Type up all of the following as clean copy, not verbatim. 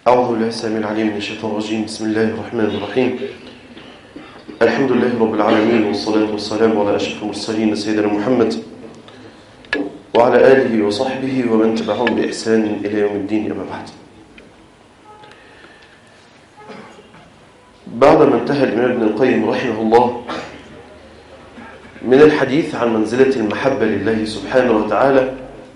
أعوذ بالله السميع العليم من الشيطان الرجيم. بسم الله الرحمن الرحيم. الحمد لله رب العالمين، والصلاة والسلام على أشرف المرسلين سيدنا محمد وعلى آله وصحبه ومن تبعهم بإحسان إلى يوم الدين. أما بعد، بعدما انتهى الإمام ابن القيم رحمه الله من الحديث عن منزلة المحبة لله سبحانه وتعالى،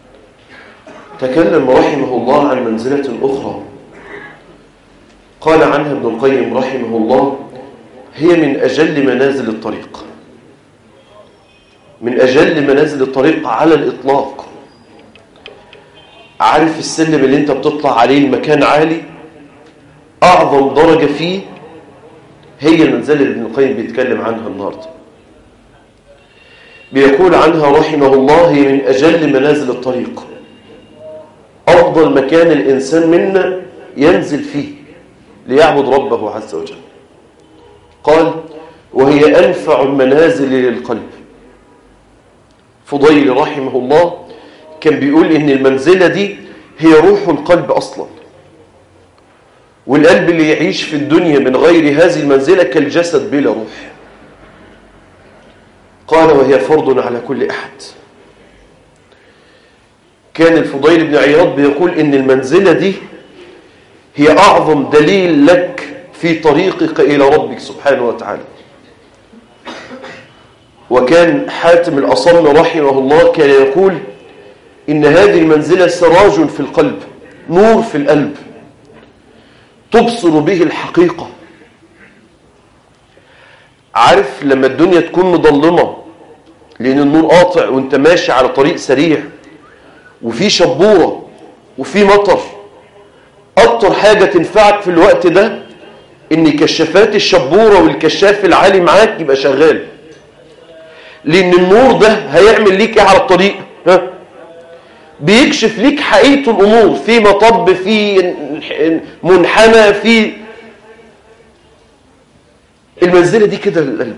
تكلم رحمه الله عن منزلة أخرى قال عنها ابن القيم رحمه الله: هي من أجل منازل الطريق، من أجل منازل الطريق على الإطلاق. عارف السلم اللي انت بتطلع عليه المكان عالي، أعظم درجة فيه هي المنزلة اللي ابن القيم بيتكلم عنها النهارده. بيقول عنها رحمه الله: هي من أجل منازل الطريق، أفضل مكان الإنسان منا ينزل فيه ليعبد ربه عز وجل. قال: وهي أنفع المنازل للقلب. فضيل رحمه الله كان بيقول إن المنزلة دي هي روح القلب أصلا، والقلب اللي يعيش في الدنيا من غير هذه المنزلة كالجسد بلا روح. قال: وهي فرض على كل أحد. كان الفضيل بن عياض بيقول إن المنزلة دي هي أعظم دليل لك في طريقك إلى ربك سبحانه وتعالى. وكان حاتم الأصم رحمه الله كان يقول إن هذه المنزلة سراج في القلب، نور في القلب تبصر به الحقيقة. عارف لما الدنيا تكون مظلمة لأن النور قاطع وانت ماشي على طريق سريع وفي شبورة وفي مطر، أكتر حاجة تنفعك في الوقت ده إن كشافات الشبورة والكشاف العالي معاك يبقى شغال، لأن النور ده هيعمل ليك إيه على الطريق؟ بيكشف ليك حقيقة الأمور، في مطب، في منحنى، في المنزلة دي كده للقلب.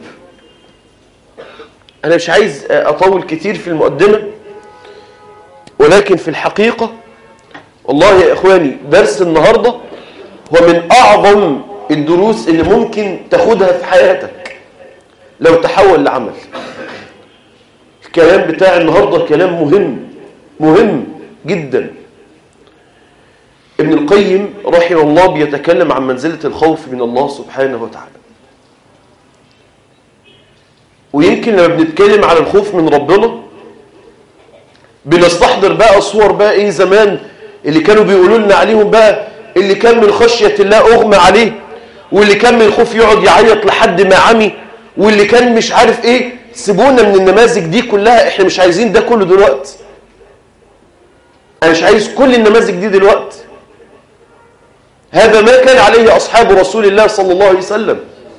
أنا مش عايز أطول كتير في المقدمة، ولكن في الحقيقة والله يا إخواني درس النهاردة هو من أعظم الدروس اللي ممكن تاخدها في حياتك لو تحول لعمل. الكلام بتاع النهاردة كلام مهم جدا. ابن القيم رحمه الله بيتكلم عن منزلة الخوف من الله سبحانه وتعالى. ويمكن لما بنتكلم على الخوف من ربنا بنستحضر بقى صور بقى ايه زمان اللي كانوا بيقولوا لنا عليهم بقى، اللي كان من خشية الله أغمى عليه، واللي كان من الخوف يقعد يعيط لحد ما عمي، واللي كان مش عارف ايه. سيبونا من النماذج دي كلها، احنا مش عايزين ده كله دلوقتي. انا مش عايز كل النماذج دي دلوقتي. هذا ما كان عليه أصحاب رسول الله صلى الله عليه وسلم،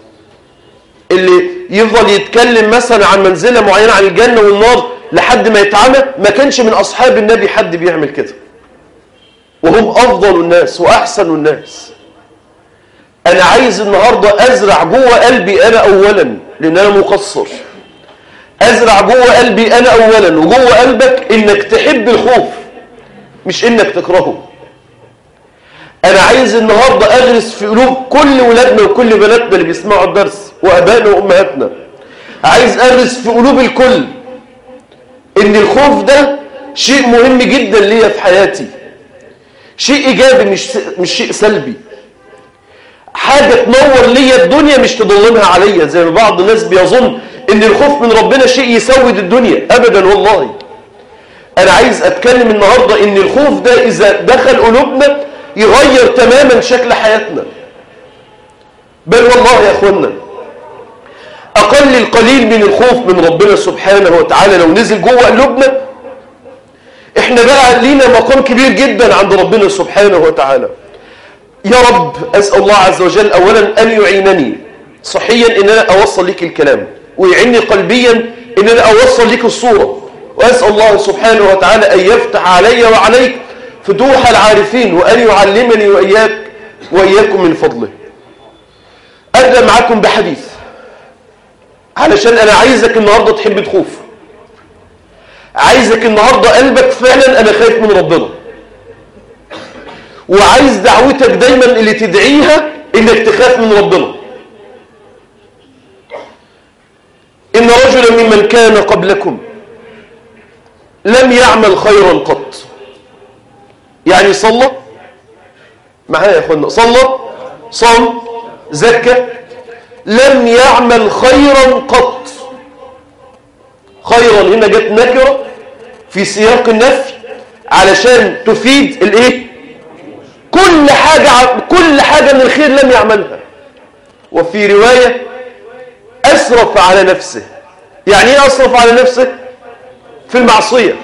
اللي يفضل يتكلم مثلا عن منزلة معينة عن الجنة والنار لحد ما يتعمى. ما كانش من أصحاب النبي حد بيعمل كده، وهم أفضل الناس وأحسن الناس. أنا عايز النهاردة أزرع جوه قلبي أنا أولا، لأن أنا مقصر. أزرع جوه قلبي أنا أولا وجوه قلبك إنك تحب الخوف مش إنك تكرهه. أنا عايز النهاردة أغرس في قلوب كل ولادنا وكل بناتنا اللي بيسمعوا الدرس وأبائنا وأمهاتنا، عايز أغرس في قلوب الكل إن الخوف ده شيء مهم جدا ليا في حياتي، شيء إيجابي مش شيء سلبي، حاجة تنور ليا الدنيا مش تضلمها عليا زي ما بعض الناس بيظن إن الخوف من ربنا شيء يسود الدنيا. أبدا والله. أنا عايز أتكلم النهاردة إن الخوف ده إذا دخل قلوبنا يغير تماما شكل حياتنا. بل والله يا أخوانا أقل القليل من الخوف من ربنا سبحانه وتعالى لو نزل جوه قلوبنا احنا بقى لينا مقام كبير جدا عند ربنا سبحانه وتعالى. يا رب أسأل الله عز وجل أولا أن يعينني صحيا إن أنا أوصل لك الكلام، ويعني قلبيا إن أنا أوصل لك الصورة، وأسأل الله سبحانه وتعالى أن يفتح علي وعليك فتوح العارفين، وأن يعلمني وإياكم من فضله. أبدأ معكم بحديث علشان أنا عايزك النهاردة تحب تخوف، عايزك النهاردة قلبك فعلا أنا خايف من ربنا. وعايز دعوتك دايما اللي تدعيها انك تخاف من ربنا. إن رجلا ممن كان قبلكم لم يعمل خيرا قط. يعني صلى معايا يا اخوانا، صلى، صام، زكى، لم يعمل خيرا قط. خيرا هنا جت نكرة في سياق النفي علشان تفيد الايه؟ كل حاجة من الخير لم يعملها. وفي رواية أسرف على نفسه. يعني ايه أسرف على نفسه؟ في المعصية.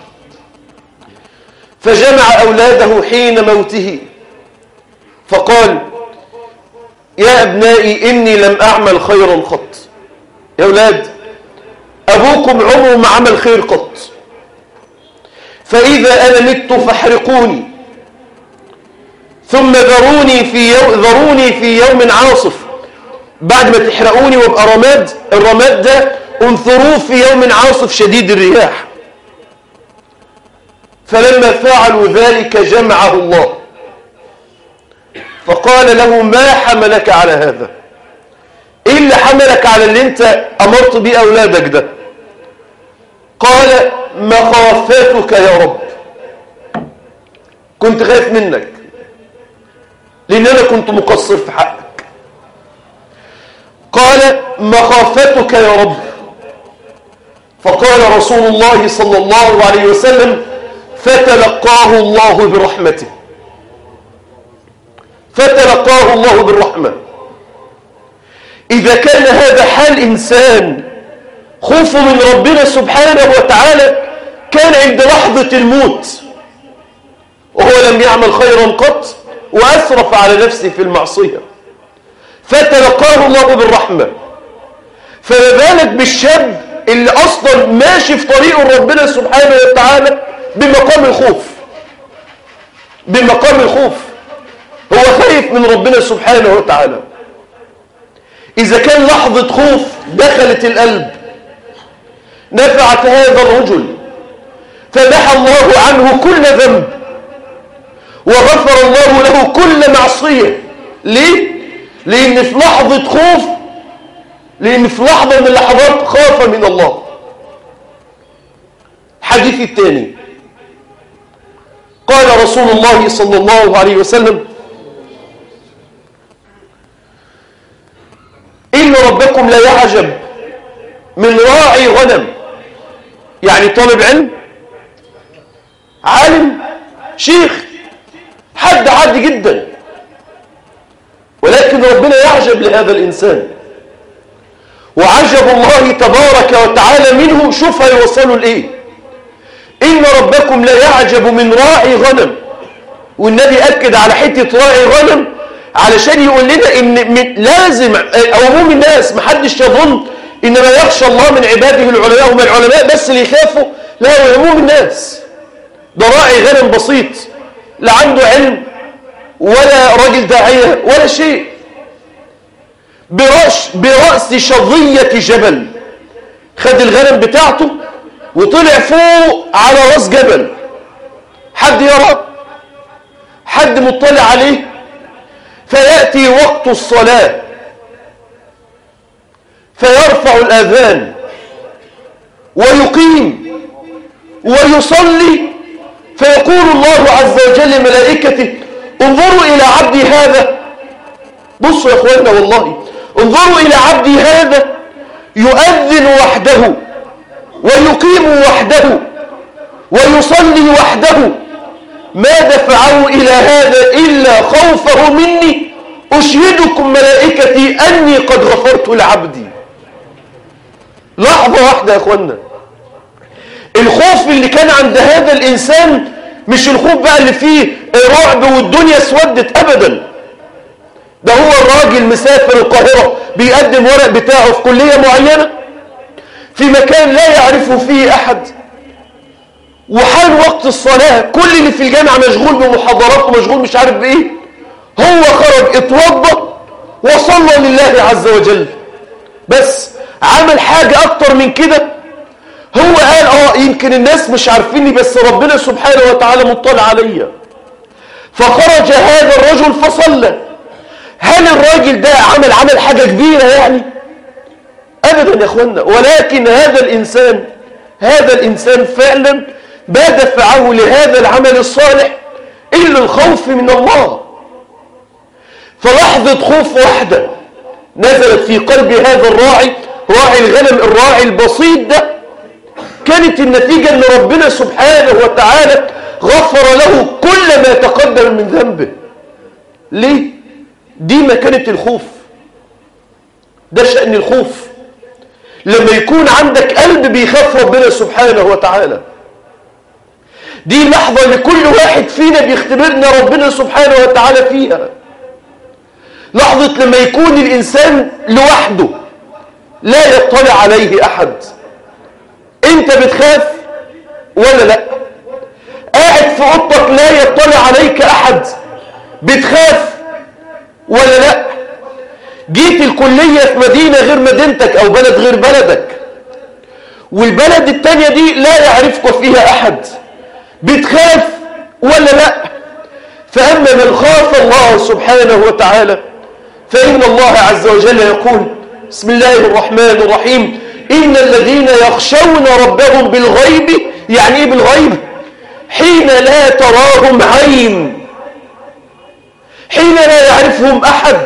فجمع أولاده حين موته فقال يا أبنائي إني لم أعمل خيرا قط. يا أولاد، أبوكم عمره ما عمل خير قط، فإذا أنا مت فاحرقوني ثم ذروني في يوم عاصف. بعد ما تحرقوني وابقى رماد، الرماد ده انثروه في يوم عاصف شديد الرياح. فلما فعلوا ذلك جمعه الله فقال له ما حملك على هذا؟ ايه اللي حملك على اللي انت امرت بيه اولادك ده؟ قال مخافتك يا رب، كنت خايف منك لان انا كنت مقصر في حقك. قال مخافتك يا رب. فقال رسول الله صلى الله عليه وسلم فتلقاه الله برحمته. فتلقاه الله بالرحمة. إذا كان هذا حال إنسان خوفه من ربنا سبحانه وتعالى كان عند لحظة الموت وهو لم يعمل خيرا قط وأسرف على نفسه في المعصية، فتلقاه الله بالرحمة، فما بالك بالشاب اللي أصلا ماشي في طريق ربنا سبحانه وتعالى بمقام الخوف. بمقام الخوف هو خايف من ربنا سبحانه وتعالى. إذا كان لحظة خوف دخلت القلب نفعت هذا الرجل فمحى الله عنه كل ذنب وغفر الله له كل معصية. ليه؟ لأن في لحظة خوف، لأن في لحظة من اللحظات خاف من الله. الحديث الثاني قال رسول الله صلى الله عليه وسلم إن ربكم لا يعجب من راعي غنم. يعني طالب علم، عالم، شيخ، حد عادي جدا، ولكن ربنا يعجب لهذا الإنسان. وعجب الله تبارك وتعالى منه. شوف هيوصلوا لإيه. إن ربكم لا يعجب من راعي غنم. والنبي أكد على حتة راعي غنم علشان يقول لنا إن لازم عموم الناس محدش يظن إنما يخشى الله من عباده العلماء، هم العلماء بس اللي يخافوا. لا، عموم الناس. ده راعي غنم بسيط لا عنده علم ولا راجل داعية ولا شيء، برأس شظية جبل خد الغنم بتاعته وطلع فوق على راس جبل. حد يرى؟ حد مطلع عليه؟ فيأتي وقت الصلاة فيرفع الأذان ويقيم ويصلي فيقول الله عز وجل ملائكته انظروا إلى عبدي هذا. بصوا يا أخواننا والله، انظروا إلى عبدي هذا يؤذن وحده ويقيم وحده ويصلي وحده، ما دفعه إلى هذا إلا خوفه مني. أشهدكم ملائكتي أني قد غفرت لعبدي. لحظة واحدة يا أخوانا، الخوف اللي كان عند هذا الإنسان مش الخوف بقى اللي فيه رعب والدنيا اسودت أبدا. ده هو الراجل مسافر القاهرة بيقدم ورق بتاعه في كلية معينة في مكان لا يعرفه فيه أحد، وحال وقت الصلاة كل اللي في الجامعة مشغول بمحاضرات ومشغول مش عارف بإيه. هو خرج اتوضى وصلى لله عز وجل، بس عمل حاجة أكتر من كده. هو قال يمكن الناس مش عارفيني بس ربنا سبحانه وتعالى مطلع عليا. فخرج هذا الرجل فصلى. هل الراجل ده عمل حاجة كبيرة يعني؟ أبدا يا أخوانا، ولكن هذا الإنسان فعلا ما دفعه لهذا العمل الصالح إلا الخوف من الله. فلحظة خوف واحدة نزلت في قلب هذا الراعي، راعي الغنم، الراعي البسيط ده، كانت النتيجة أن ربنا سبحانه وتعالى غفر له كل ما تقدم من ذنبه. ليه؟ دي مكانة الخوف، ده شأن الخوف. لما يكون عندك قلب بيخاف ربنا سبحانه وتعالى، دي لحظة اللي كل واحد فينا بيختبرنا ربنا سبحانه وتعالى فيها. لحظة لما يكون الإنسان لوحده لا يطلع عليه أحد. أنت بتخاف ولا لا؟ قاعد في أوضتك لا يطلع عليك أحد، بتخاف ولا لا؟ جيت الكلية في مدينة غير مدينتك أو بلد غير بلدك، والبلد التانية دي لا يعرفك فيها أحد، بتخاف ولا لا؟ فأما من خاف الله سبحانه وتعالى فإن الله عز وجل يقول: بسم الله الرحمن الرحيم: إن الذين يخشون ربهم بالغيب. يعني إيه بالغيب؟ حين لا تراهم عين، حين لا يعرفهم أحد.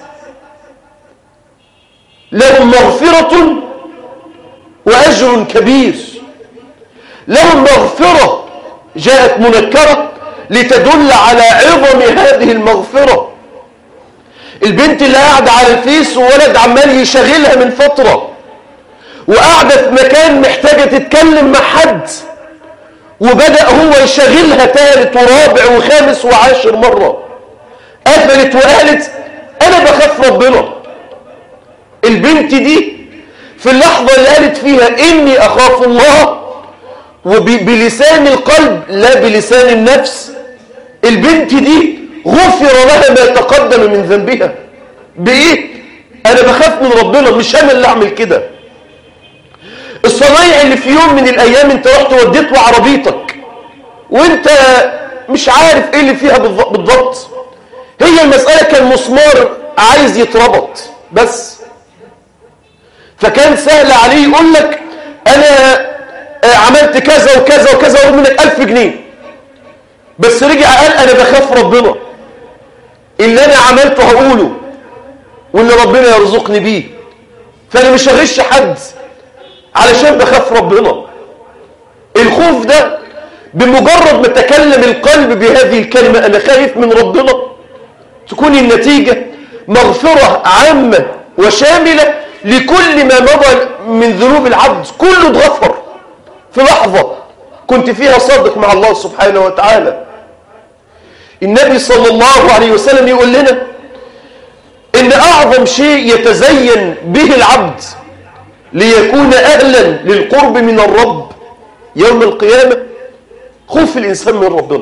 لهم مغفرة وأجر كبير. لهم مغفرة جاءت منكرة لتدل على عظم هذه المغفرة. البنت اللي قاعدة على الفيس وولد عمال يشغلها من فترة، وقاعدة في مكان محتاجة تتكلم مع حد، وبدأ هو يشغلها ثالث ورابع وخامس وعاشر مرة، قفلت وقالت: أنا بخاف ربنا. البنت دي في اللحظة اللي قالت فيها إني أخاف الله، وبلسان القلب لا بلسان النفس، البنت دي غفر لها ما تقدم من ذنبها. بإيه؟ أنا بخاف من ربنا، مش أنا اللي أعمل كده. الصنايع اللي في يوم من الأيام أنت رحت وديت له عربيتك وأنت مش عارف إيه اللي فيها بالضبط، هي المسألة كان مسمار عايز يتربط بس، فكان سهل عليه يقول لك: أنا عملت كذا وكذا وكذا وأقول منك 1000 جنيه. بس رجع قال: أنا بخاف ربنا، اللي أنا عملته هقوله واللي ربنا يرزقني بيه، فأنا مش هغش حد علشان بخاف ربنا. الخوف ده بمجرد ما تكلم القلب بهذه الكلمة: أنا خايف من ربنا، تكون النتيجة مغفرة عامة وشاملة لكل ما مضى من ذنوب العبد، كله اتغفر في لحظة كنت فيها صادق مع الله سبحانه وتعالى. النبي صلى الله عليه وسلم يقول لنا إن أعظم شيء يتزين به العبد ليكون أهلا للقرب من الرب يوم القيامة خوف الإنسان من ربنا.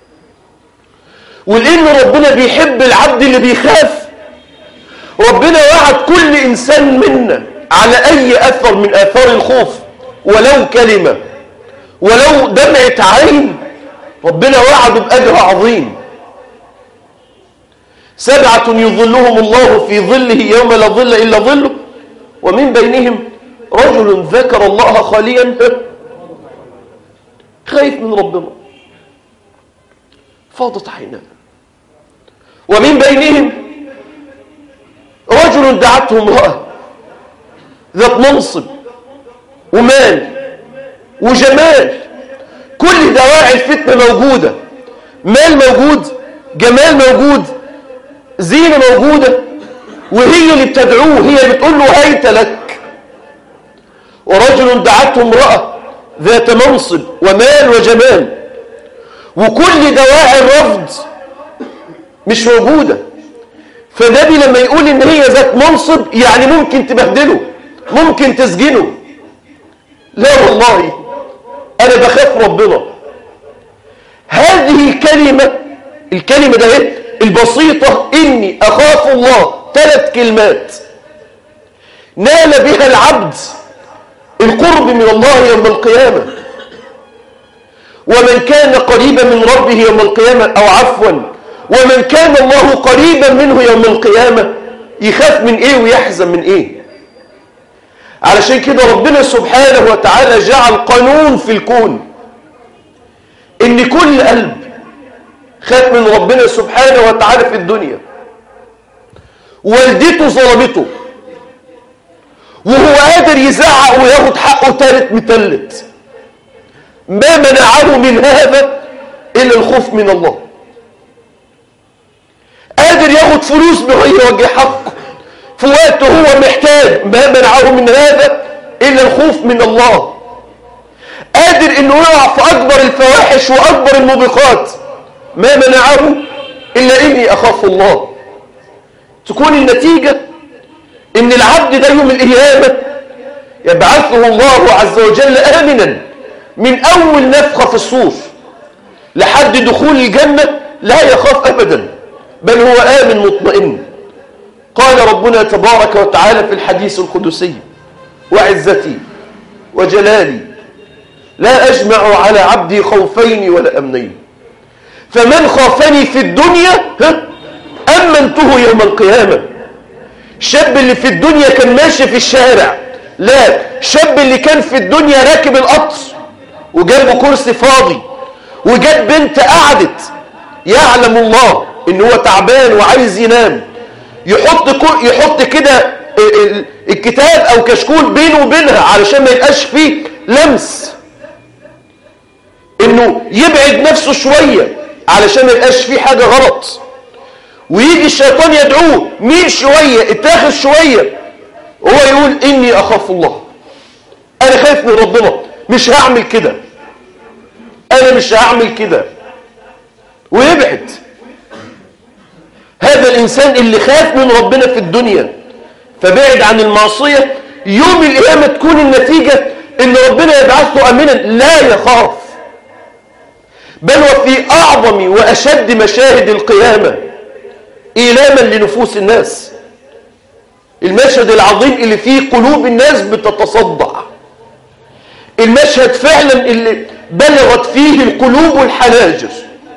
ولأن ربنا بيحب العبد اللي بيخاف، ربنا وعد كل إنسان منا على أي أثر من آثار الخوف، ولو كلمة ولو دمعة عين، ربنا وعده بأجر عظيم. 7 يظلهم الله في ظله يوم لا ظل إلا ظله، ومن بينهم رجل ذكر الله خاليا خايف من ربنا فاضت عيناه. ومن بينهم رجل دعته امرأة ذات منصب ومال وجمال، كل دواعي الفتنة موجودة، مال موجود، جمال موجود، زينة موجودة، وهي اللي بتدعوه، هي اللي بتقول له هيت لك. ورجل دعته امرأة ذات منصب ومال وجمال، وكل دواعي الرفض مش موجودة. فالنبي لما يقول ان هي ذات منصب يعني ممكن تبهدله، ممكن تسجنه. لا والله انا بخاف ربنا. هذه الكلمة ده البسيطة اني اخاف الله، 3 كلمات نال بها العبد القرب من الله يوم القيامة. ومن كان قريبا من ربه يوم القيامة، أو عفوا ومن كان الله قريبا منه يوم القيامة، يخاف من إيه ويحزن من إيه؟ علشان كده ربنا سبحانه وتعالى جعل قانون في الكون إن كل قلب خاف من ربنا سبحانه وتعالى في الدنيا والدته ظلمته وهو قادر يزعق وياخد حقه تالت متلت، ما منعه من هذا إلا الخوف من الله. قادر ياخد فلوس بغير وجه حقه في وقت هو محتاج، ما منعه من هذا إلا الخوف من الله. قادر إنه يقع في أكبر الفواحش وأكبر الموبقات، ما منعه إلا إني أخاف الله. تكون النتيجة إن العبد ده يوم القيامة يبعثه الله عز وجل آمنا من أول نفخة في الصور لحد دخول الجنة، لا يخاف أبدا، بل هو آمن مطمئن. قال ربنا تبارك وتعالى في الحديث القدسي: وعزتي وجلالي لا أجمع على عبدي خوفين ولا أمنين، فمن خافني في الدنيا أمنته يوم القيامة. الشاب اللي في الدنيا كان ماشي في الشارع، لا، الشاب اللي كان في الدنيا راكب القطر وجابه كرسي فاضي وجات بنت قعدت، يعلم الله ان هو تعبان وعايز ينام، يحط كده الكتاب او كشكول بينه وبينها علشان ما يبقاش فيه لمس، انه يبعد نفسه شوية علشان ما يبقاش فيه حاجة غلط. ويجي الشيطان يدعوه، مين شوية، اتاخد شوية، هو يقول إني أخاف الله، أنا خايف من ربنا، مش هعمل كده، أنا مش هعمل كده، ويبعد. هذا الإنسان اللي خاف من ربنا في الدنيا فبعد عن المعصية، يوم القيامة تكون النتيجة إن ربنا يبعثه آمنا لا يخاف. بل وفي أعظم وأشد مشاهد القيامة إيلاما لنفوس الناس، المشهد العظيم اللي فيه قلوب الناس بتتصدع، المشهد فعلا اللي بلغت فيه القلوب الحناجر،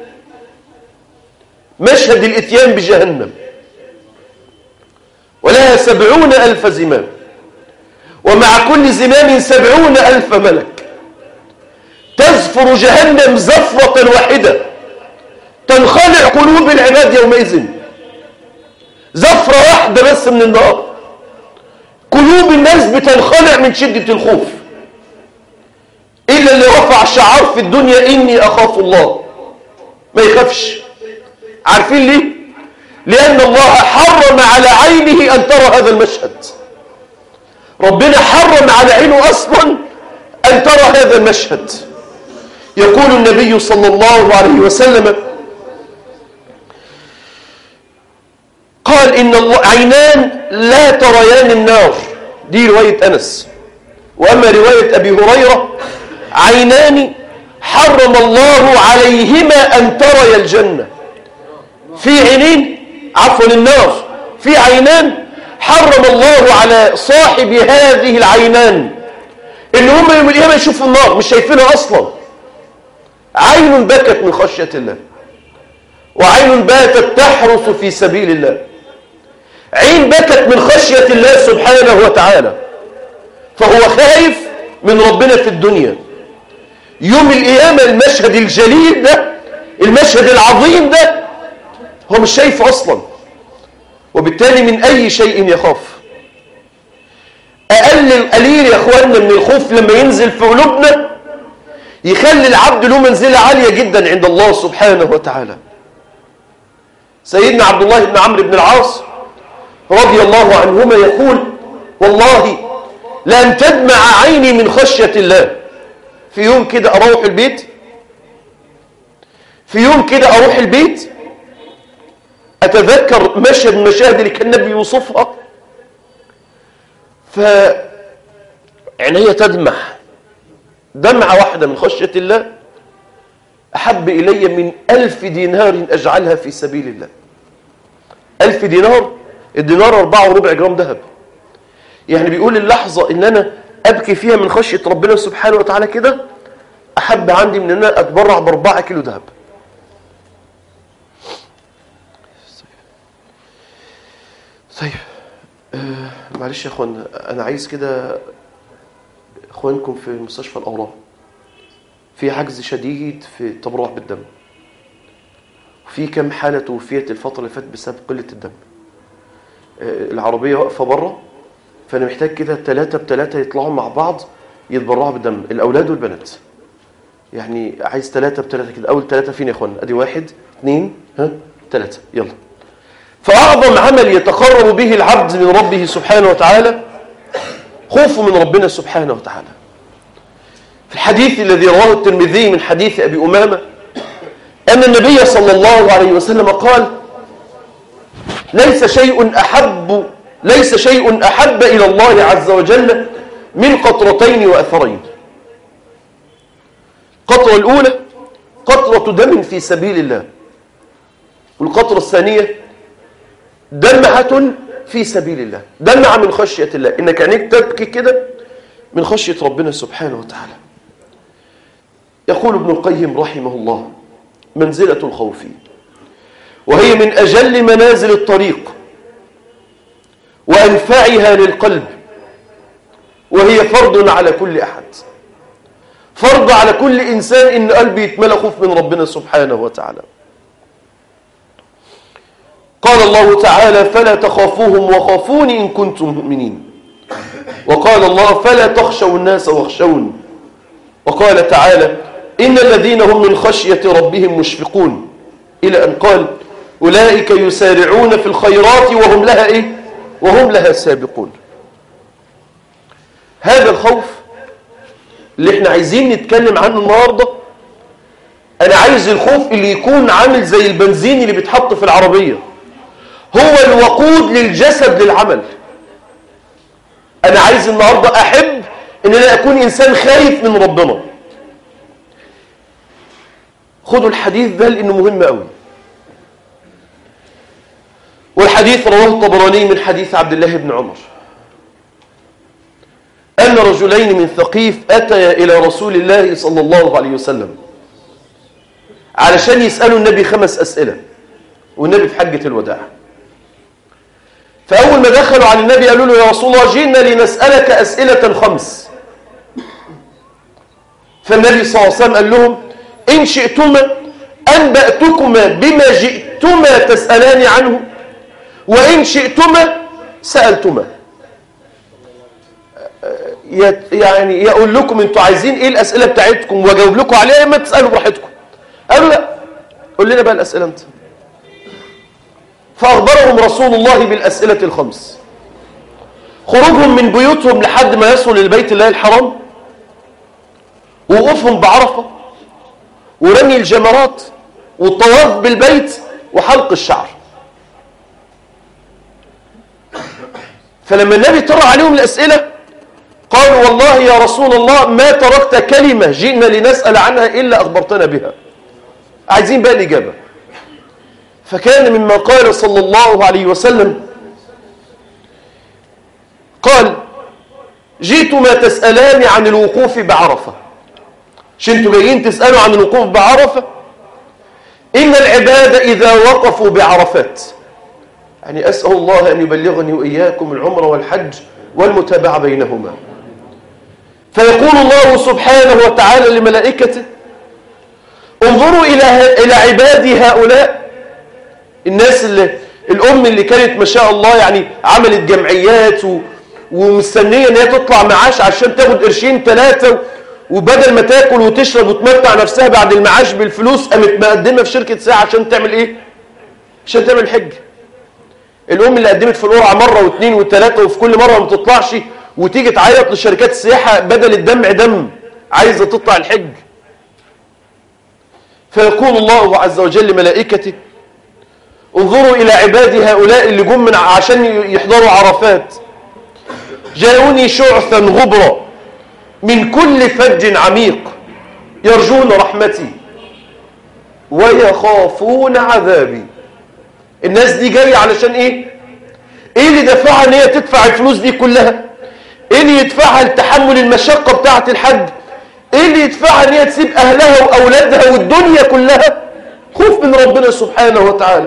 مشهد الاتيان بجهنم ولها 70,000 زمام، ومع كل زمام 70,000 ملك، تزفر جهنم زفرة واحدة تنخلع قلوب العباد يومئذ، زفرة واحدة بس من النار، قلوب الناس بتنخلع من شدة الخوف، إلا اللي رفع شعار في الدنيا إني أخاف الله، ما يخافش. عارفين ليه؟ لأن الله حرم على عينه أن ترى هذا المشهد. ربنا حرم على عينه أصلا أن ترى هذا المشهد. يقول النبي صلى الله عليه وسلم قال إن الله عينان لا تريان النار، دي رواية أنس. وأما رواية أبي هريرة عينان حرم الله عليهما أن تري الجنة. في عينين عفوا النار، في عينان حرم الله على صاحب هذه العينان إن هم يوم القيامة يشوفوا النار مش شايفينها أصلا. عين بكت من خشية الله، وعين باتت تحرس في سبيل الله. عين بكت من خشية الله سبحانه وتعالى، فهو خايف من ربنا في الدنيا. يوم القيامة المشهد الجليل ده، المشهد العظيم ده، هو مش شايفه أصلا، وبالتالي من أي شيء يخاف. أقل القليل يا أخواننا من الخوف لما ينزل في قلوبنا يخلي العبد له منزلة عالية جدا عند الله سبحانه وتعالى. سيدنا عبد الله بن عمرو بن العاص رضي الله عنهما يقول والله لن تدمع عيني من خشية الله. في يوم كده أروح البيت أتذكر مشهد من المشاهد اللي كان النبي يوصفها، فعيني تدمع دمعة واحدة من خشية الله أحب إلي من 1000 دينار أجعلها في سبيل الله. 1000 دينار، الدينار 4.25 جرام ذهب. يعني بيقول اللحظة إن أنا أبكي فيها من خشية ربنا سبحانه وتعالى كده أحب عندي من أن أنا أتبرع ب4 كيلو ذهب. طيب معلش يا أخوان، أنا عايز كده أخوانكم في مستشفى الأورام في عجز شديد في التبرع بالدم، وفي كم حالة توفيت الفترة اللي فاتت بسبب قلة الدم. العربية واقفة بره، فأنا محتاج كده 3 يطلعوا مع بعض يتبرعوا بالدم، الأولاد والبنات. يعني عايز 3 كده. أول 3 فين يا أخوان؟ أدي 1 2 3 يلا. فأعظم عمل يتقرب به العبد من ربه سبحانه وتعالى خوفه من ربنا سبحانه وتعالى. في الحديث الذي رواه الترمذي من حديث أبي أمامة أن النبي صلى الله عليه وسلم قال: ليس شيء أحب إلى الله عز وجل من قطرتين وأثرين. القطرة الأولى قطرة دم في سبيل الله، والقطرة الثانية دمعة في سبيل الله، دمعة من خشية الله، إنك عينيك تبكي كده من خشية ربنا سبحانه وتعالى. يقول ابن القيم رحمه الله: منزلة الخوف وهي من أجل منازل الطريق وأنفعها للقلب، وهي فرض على كل أحد، فرض على كل إنسان إن قلبه يتملى خوف من ربنا سبحانه وتعالى. قال الله تعالى: فلا تخافوهم وخافوني إن كنتم مؤمنين. وقال الله: فلا تخشوا الناس واخشون. وقال تعالى: إن الذين هم من خشية ربهم مشفقون، إلى أن قال: أولئك يسارعون في الخيرات وهم لها إيه؟ وهم لها سابقون. هذا الخوف اللي احنا عايزين نتكلم عنه النهاردة، أنا عايز الخوف اللي يكون عامل زي البنزين اللي بيتحط في العربية، هو الوقود للجسد للعمل. أنا عايز النهاردة أحب إن أنا أكون إنسان خايف من ربنا. خدوا الحديث ده لأنه مهم قوي. والحديث رواه الطبراني من حديث عبد الله بن عمر أن رجلين من ثقيف أتيا إلى رسول الله صلى الله عليه وسلم علشان يسألوا النبي 5 أسئلة، والنبي في حجة الوداع. فأول ما دخلوا على النبي قالوا له: يا رسول الله، جئنا لنسألك أسئلة 5. فالنبي صلى الله عليه وسلم قال لهم: إن شئتما أنبأتكما بما جئتما تسألان عنه، وإن شئتما سألتما. يعني يقول لكم انتوا عايزين ايه الأسئلة بتاعتكم واجاوب لكم عليها، اما تسألوا براحتكم. قالوا: لا، قول لنا بقى الأسئلة انت. فأخبرهم رسول الله بالأسئلة 5: خروجهم من بيوتهم لحد ما يصلوا للبيت الله الحرام، ووقوفهم بعرفة، ورمي الجمرات، والطواف بالبيت، وحلق الشعر. فلما النبي طرح عليهم الأسئلة قالوا: والله يا رسول الله ما تركت كلمة جئنا لنسأل عنها إلا أخبرتنا بها. عايزين بقى الإجابة. فكان مما قال صلى الله عليه وسلم قال: جئتما تسألان عن الوقوف بعرفة. انتوا جايين تسألوا عن الوقوف بعرفة؟ إن العباد إذا وقفوا بعرفات، يعني أسأل الله أن يبلغني وإياكم العمر والحج والمتابعة بينهما. فيقول الله سبحانه وتعالى لملائكته: انظروا إلى عبادي هؤلاء، الناس الأم اللي كانت ما شاء الله يعني عملت جمعيات ومستنية أن هي تطلع معاش عشان تاخد 2 3 وبدل ما تاكل وتشرب وتمتع نفسها بعد المعاش بالفلوس قامت مقدمة في شركة ساعة عشان تعمل إيه؟ عشان تعمل حج. الأم اللي قدمت في القرعة مرة و2 و3 وفي كل مرة ما تطلعش، وتيجي تعيط لشركات السياحة بدل الدمع دم، عايزة تطلع الحج. فيقول الله عز وجل لملائكته: انظروا إلى عبادي هؤلاء اللي جم من عشان يحضروا عرفات، جاءوني شعثا غبرا من كل فج عميق يرجون رحمتي ويخافون عذابي. الناس دي جاية علشان ايه؟ ايه اللي دفعها ان هي تدفع الفلوس دي كلها؟ ايه اللي يدفعها لتحمل المشقة بتاعة الحج؟ ايه اللي يدفعها ان هي تسيب اهلها واولادها والدنيا كلها؟ خوف من ربنا سبحانه وتعالى.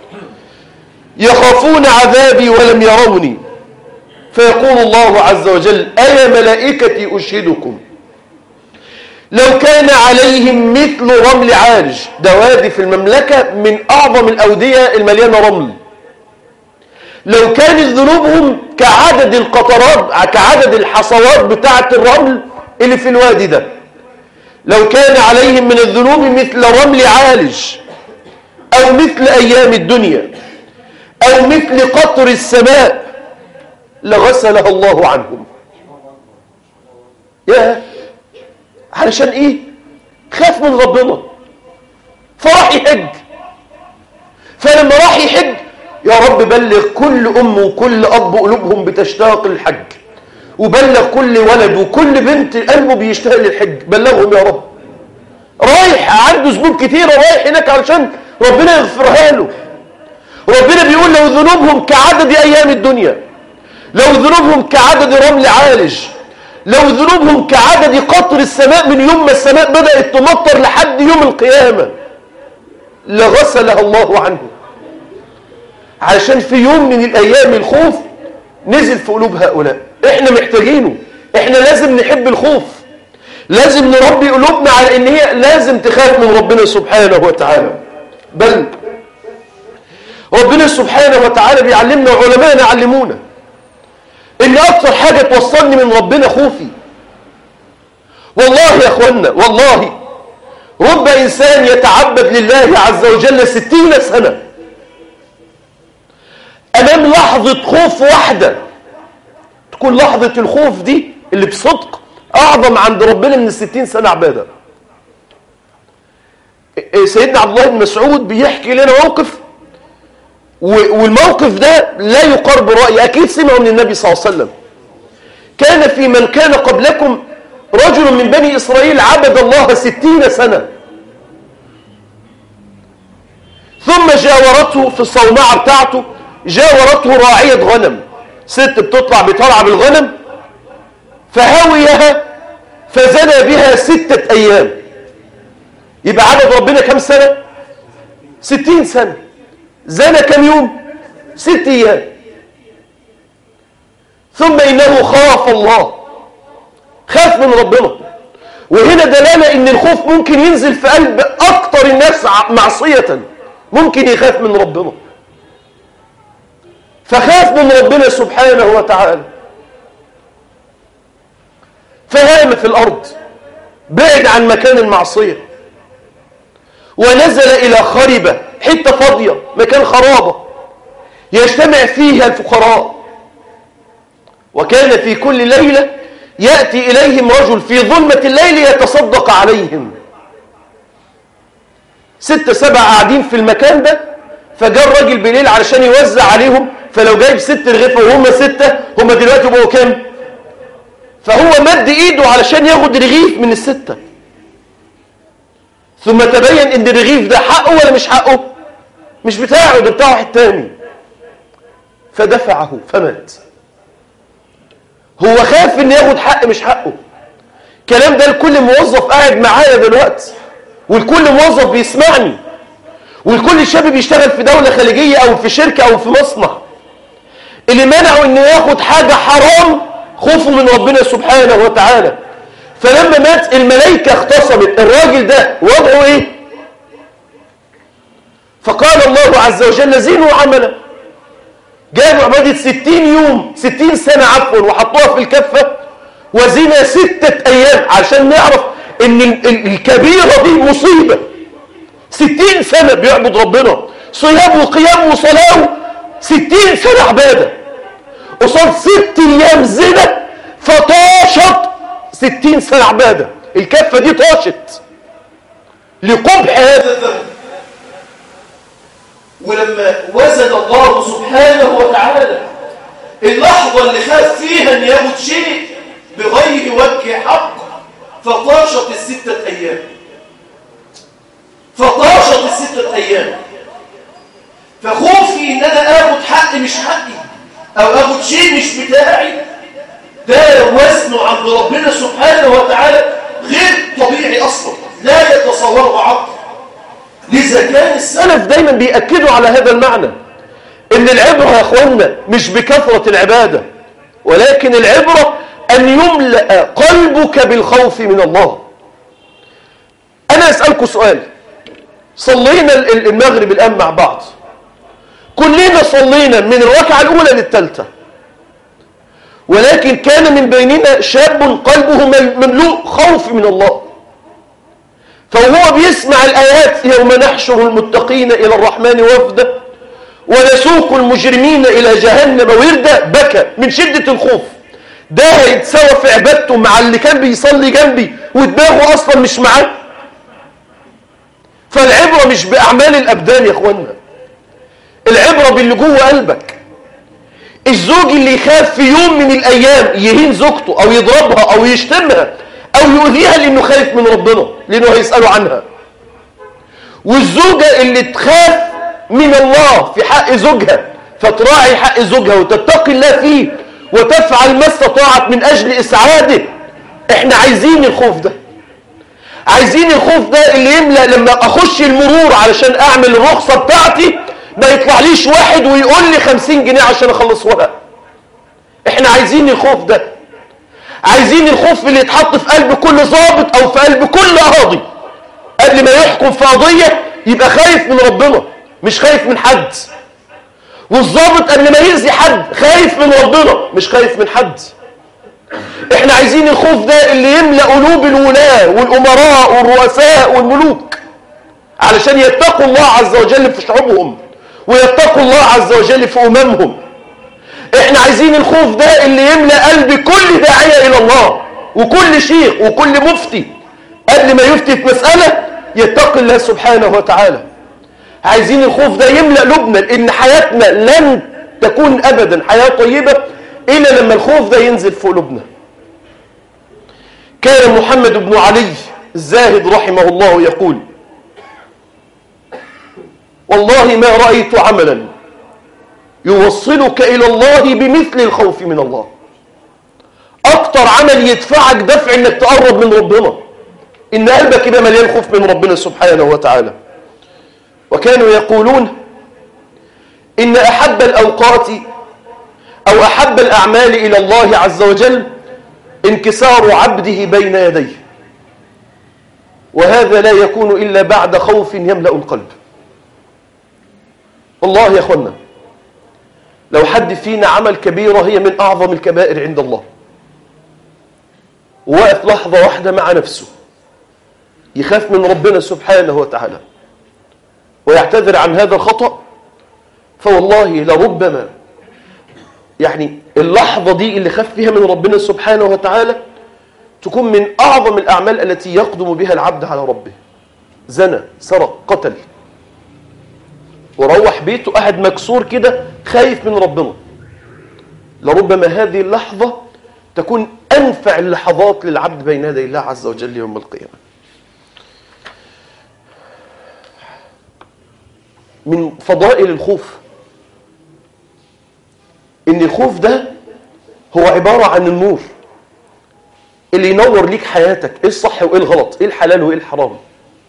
يخافون عذابي ولم يروني، فيقول الله عز وجل: أيا ملائكتي أشهدكم لو كان عليهم مثل رمل عالج. ده وادي في المملكة من أعظم الأودية المليانة رمل. لو كانت ذنوبهم كعدد القطرات، كعدد الحصوات بتاعة الرمل اللي في الوادي ده، لو كان عليهم من الذنوب مثل رمل عالج، أو مثل أيام الدنيا، أو مثل قطر السماء، لغسلها الله عنهم. يا علشان ايه؟ خاف من ربنا فراح يحج. فلما راح يحج: يا رب بلغ كل ام وكل اب قلوبهم بتشتاق للحج، وبلغ كل ولد وكل بنت قلبه بيشتاق للحج، بلغهم يا رب. رايح عنده ذنوب كتيره، رايح هناك علشان ربنا يغفرها له. ربنا بيقول: لو ذنوبهم كعدد ايام الدنيا، لو ذنوبهم كعدد رمل عالج، لو ذنوبهم كعدد قطر السماء من يوم ما السماء بدأت تمطر لحد يوم القيامة، لغسلها الله عنه. علشان في يوم من الأيام الخوف نزل في قلوب هؤلاء. احنا محتاجينه. احنا لازم نحب الخوف، لازم نربي قلوبنا على ان هي لازم تخاف من ربنا سبحانه وتعالى. بل ربنا سبحانه وتعالى بيعلمنا، وعلماءنا علمونا ان اكثر حاجة توصلني من ربنا خوفي. والله يا اخوانا، والله رب انسان يتعبد لله عز وجل 60 سنة امام لحظة خوف واحدة، تكون لحظة الخوف دي اللي بصدق اعظم عند ربنا من 60 سنة عبادة. سيدنا عبد الله بن مسعود بيحكي لنا موقف، والموقف ده لا يقار برأي، أكيد سمعوا من النبي صلى الله عليه وسلم. كان في من كان قبلكم رجل من بني إسرائيل عبد الله 60 سنة، ثم جاورته في الصومعة بتاعته، جاورته راعية غنم، ست بتطلع بالغنم، فهويها فزنى بها 6 أيام. يبقى عبد ربنا كم سنة؟ 60 سنة. زنى كم يوم؟ 6 أيام. ثم إنه خاف الله، خاف من ربنا. وهنا دلالة إن الخوف ممكن ينزل في قلب أكتر الناس معصية، ممكن يخاف من ربنا. فخاف من ربنا سبحانه وتعالى، فهام في الأرض، بعد عن مكان المعصية، ونزل إلى خربة، حتة فاضية، مكان خرابة يجتمع فيها الفقراء. وكان في كل ليلة يأتي إليهم رجل في ظلمة الليل يتصدق عليهم. 6 7 قاعدين في المكان ده، فجاء الراجل بالليل علشان يوزع عليهم، فلو جايب 6 رغيفة وهم 6، هم دلوقتي بقوا كام؟ فهو مد ايده علشان ياخد رغيف من 6، ثم تبين ان الرغيف ده حقه ولا مش حقه؟ مش بتاعه، ده بتاع واحد تاني، فدفعه فمات. هو خاف ان ياخد حق مش حقه. الكلام ده لكل موظف قاعد معايا دلوقتي، والكل موظف بيسمعني، والكل شاب بيشتغل في دولة خليجية او في شركة او في مصنع، اللي منعه انه ياخد حاجة حرام خوفه من ربنا سبحانه وتعالى. فلما مات الملائكة اختصمت الراجل ده وضعه ايه؟ فقال الله عز وجل: زينوا عمله. جابوا عبادة 60 سنة عفوا، وحطوها في الكفة، وزنا 6 أيام، عشان نعرف ان الكبيرة دي مصيبة. 60 سنة بيعبد ربنا، صيام وقيام وصلاة، 60 سنة عبادة، قصاد 6 أيام زنا، فطاشت 60 سنة عبادة. الكفة دي طاشت لقبح هذا الذنب. ولما وزن الله سبحانه وتعالى اللحظة اللي خاف فيها ان ياخد شيء بغير وجه حق، فطاشت 6 أيام، فطاشت 6 أيام. فخوفي ان انا اخد حق مش حقي، او اخد شيء مش بتاعي، ده وزنه عند ربنا سبحانه وتعالى غير طبيعي أصلا لا يتصوره عقل. لذا كان السلف دايما بيأكدوا على هذا المعنى، إن العبرة يا أخوانا مش بكثرة العبادة، ولكن العبرة أن يملأ قلبك بالخوف من الله. أنا أسألكم سؤال، صلينا المغرب الآن مع بعض، كلنا صلينا من الركعة الأولى للثالثة، ولكن كان من بيننا شاب قلبه مملوء خوف من الله، فهو بيسمع الآيات يوم نحشر المتقين إلى الرحمن وفدا ونسوق المجرمين إلى جهنم وردا، بكى من شدة الخوف. ده هيتساوى في عبادته مع اللي كان بيصلي جنبي ودماغه أصلا مش معاه؟ فالعبرة مش بأعمال الأبدان يا أخوانا، العبرة باللي جوه قلبك. الزوج اللي يخاف في يوم من الأيام يهين زوجته أو يضربها أو يشتمها أو يؤذيها لأنه خايف من ربنا، لأنه هيسأله عنها. والزوجة اللي تخاف من الله في حق زوجها فتراعي حق زوجها وتتقي الله فيه وتفعل ما استطاعت من أجل إسعاده. احنا عايزين الخوف ده، عايزين الخوف ده اللي يملأ لما أخش المرور علشان أعمل الرخصة بتاعتي ما يطلعليش واحد ويقول لي 50 جنيه عشان أخلص ورق. احنا عايزين الخوف ده، عايزين الخوف اللي يتحط في قلب كل ضابط أو في قلب كل قاضي قبل ما يحكم في قضية يبقى خايف من ربنا مش خايف من حد، والضابط قبل ما يأذي حد خايف من ربنا مش خايف من حد. احنا عايزين الخوف ده اللي يملأ قلوب الولاة والأمراء والرؤساء والملوك علشان يتقوا الله عز وجل في شعوبهم ويتقوا الله عز وجل في أممهم. احنا عايزين الخوف ده اللي يملأ قلب كل داعية إلى الله وكل شيخ وكل مفتي قبل ما يفتي في مسألة يتقي الله سبحانه وتعالى. عايزين الخوف ده يملأ لبنا، لأن حياتنا لن تكون أبدا حياة طيبة إلا لما الخوف ده ينزل في قلوبنا. كان محمد بن علي الزاهد رحمه الله يقول: والله ما رأيت عملا يوصلك إلى الله بمثل الخوف من الله. أكتر عمل يدفعك دفع إنك تقرب من ربنا إن قلبك يبقى مليان خوف من ربنا سبحانه وتعالى. وكانوا يقولون إن أحب الأوقات أو أحب الأعمال إلى الله عز وجل انكسار عبده بين يديه، وهذا لا يكون إلا بعد خوف يملأ القلب. والله يا أخوانا لو حد فينا عمل كبيرة هي من أعظم الكبائر عند الله ووقف لحظة واحدة مع نفسه يخاف من ربنا سبحانه وتعالى ويعتذر عن هذا الخطأ، فوالله لربما اللحظة دي اللي خاف فيها من ربنا سبحانه وتعالى تكون من أعظم الأعمال التي يقدم بها العبد على ربه. زنى، سرق، قتل، وروح بيته قاعد مكسور كده خايف من ربنا. لربما هذه اللحظة تكون أنفع اللحظات للعبد بين يدي الله عز وجل يوم القيامة. من فضائل الخوف إن الخوف ده هو عبارة عن النور اللي ينور ليك حياتك، إيه الصح وإيه الغلط، إيه الحلال وإيه الحرام.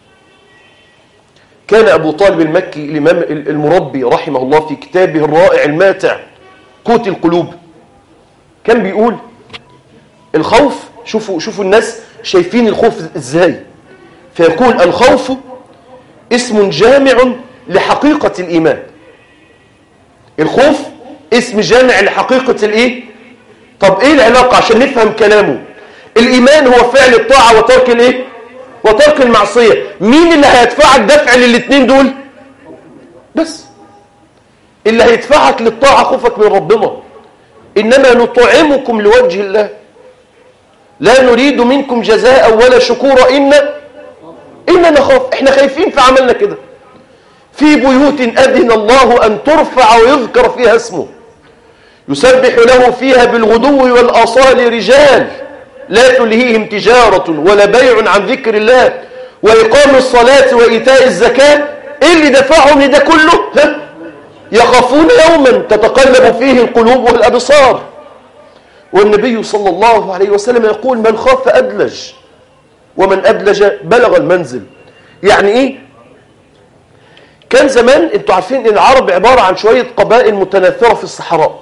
كان أبو طالب المكي الإمام المربي رحمه الله في كتابه الرائع الماتع قوت القلوب كان بيقول الخوف، شوفوا الناس شايفين الخوف إزاي، فيقول: الخوف اسم جامع لحقيقة الإيمان. الخوف اسم جامع لحقيقة الإيه؟ طب إيه العلاقة عشان نفهم كلامه؟ الإيمان هو فعل الطاعة وترك الإيه؟ وترك المعصية. مين اللي هيدفعك دفع للاثنين دول؟ بس اللي هيدفعك للطاعة خوفك من ربنا. إنما نطعمكم لوجه الله لا نريد منكم جزاء ولا شكورا إننا نخاف. إحنا خايفين في عملنا كده. في بيوت أذن الله أن ترفع ويذكر فيها اسمه يسبح له فيها بالغدو والآصال رجال لا تلهيهم تجارة ولا بيع عن ذكر الله وإقام الصلاة وإيتاء الزكاة. إيه اللي دفعهم لده كله؟ يخافون يوما تتقلب فيه القلوب والأبصار. والنبي صلى الله عليه وسلم يقول: من خاف أدلج. ومن أدلج بلغ المنزل. يعني إيه؟ كان زمان انتوا عارفين ان العرب عبارة عن شوية قبائل متناثرة في الصحراء،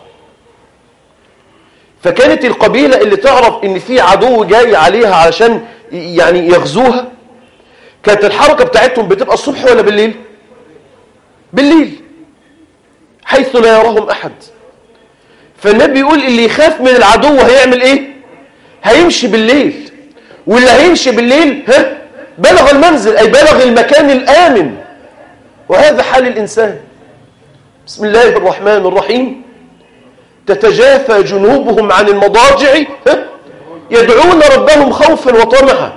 فكانت القبيلة اللي تعرف ان في عدو جاي عليها علشان يعني يغزوها، كانت الحركة بتاعتهم بتبقى الصبح ولا بالليل؟ بالليل، حيث لا يراهم أحد. فالنبي يقول اللي يخاف من العدو هيعمل ايه؟ هيمشي بالليل، واللي هيمشي بالليل بلغ المنزل، أي بلغ المكان الآمن. وهذا حال الإنسان. بسم الله الرحمن الرحيم. تتجافى جنوبهم عن المضاجع يدعون ربهم خوفا وطمعا.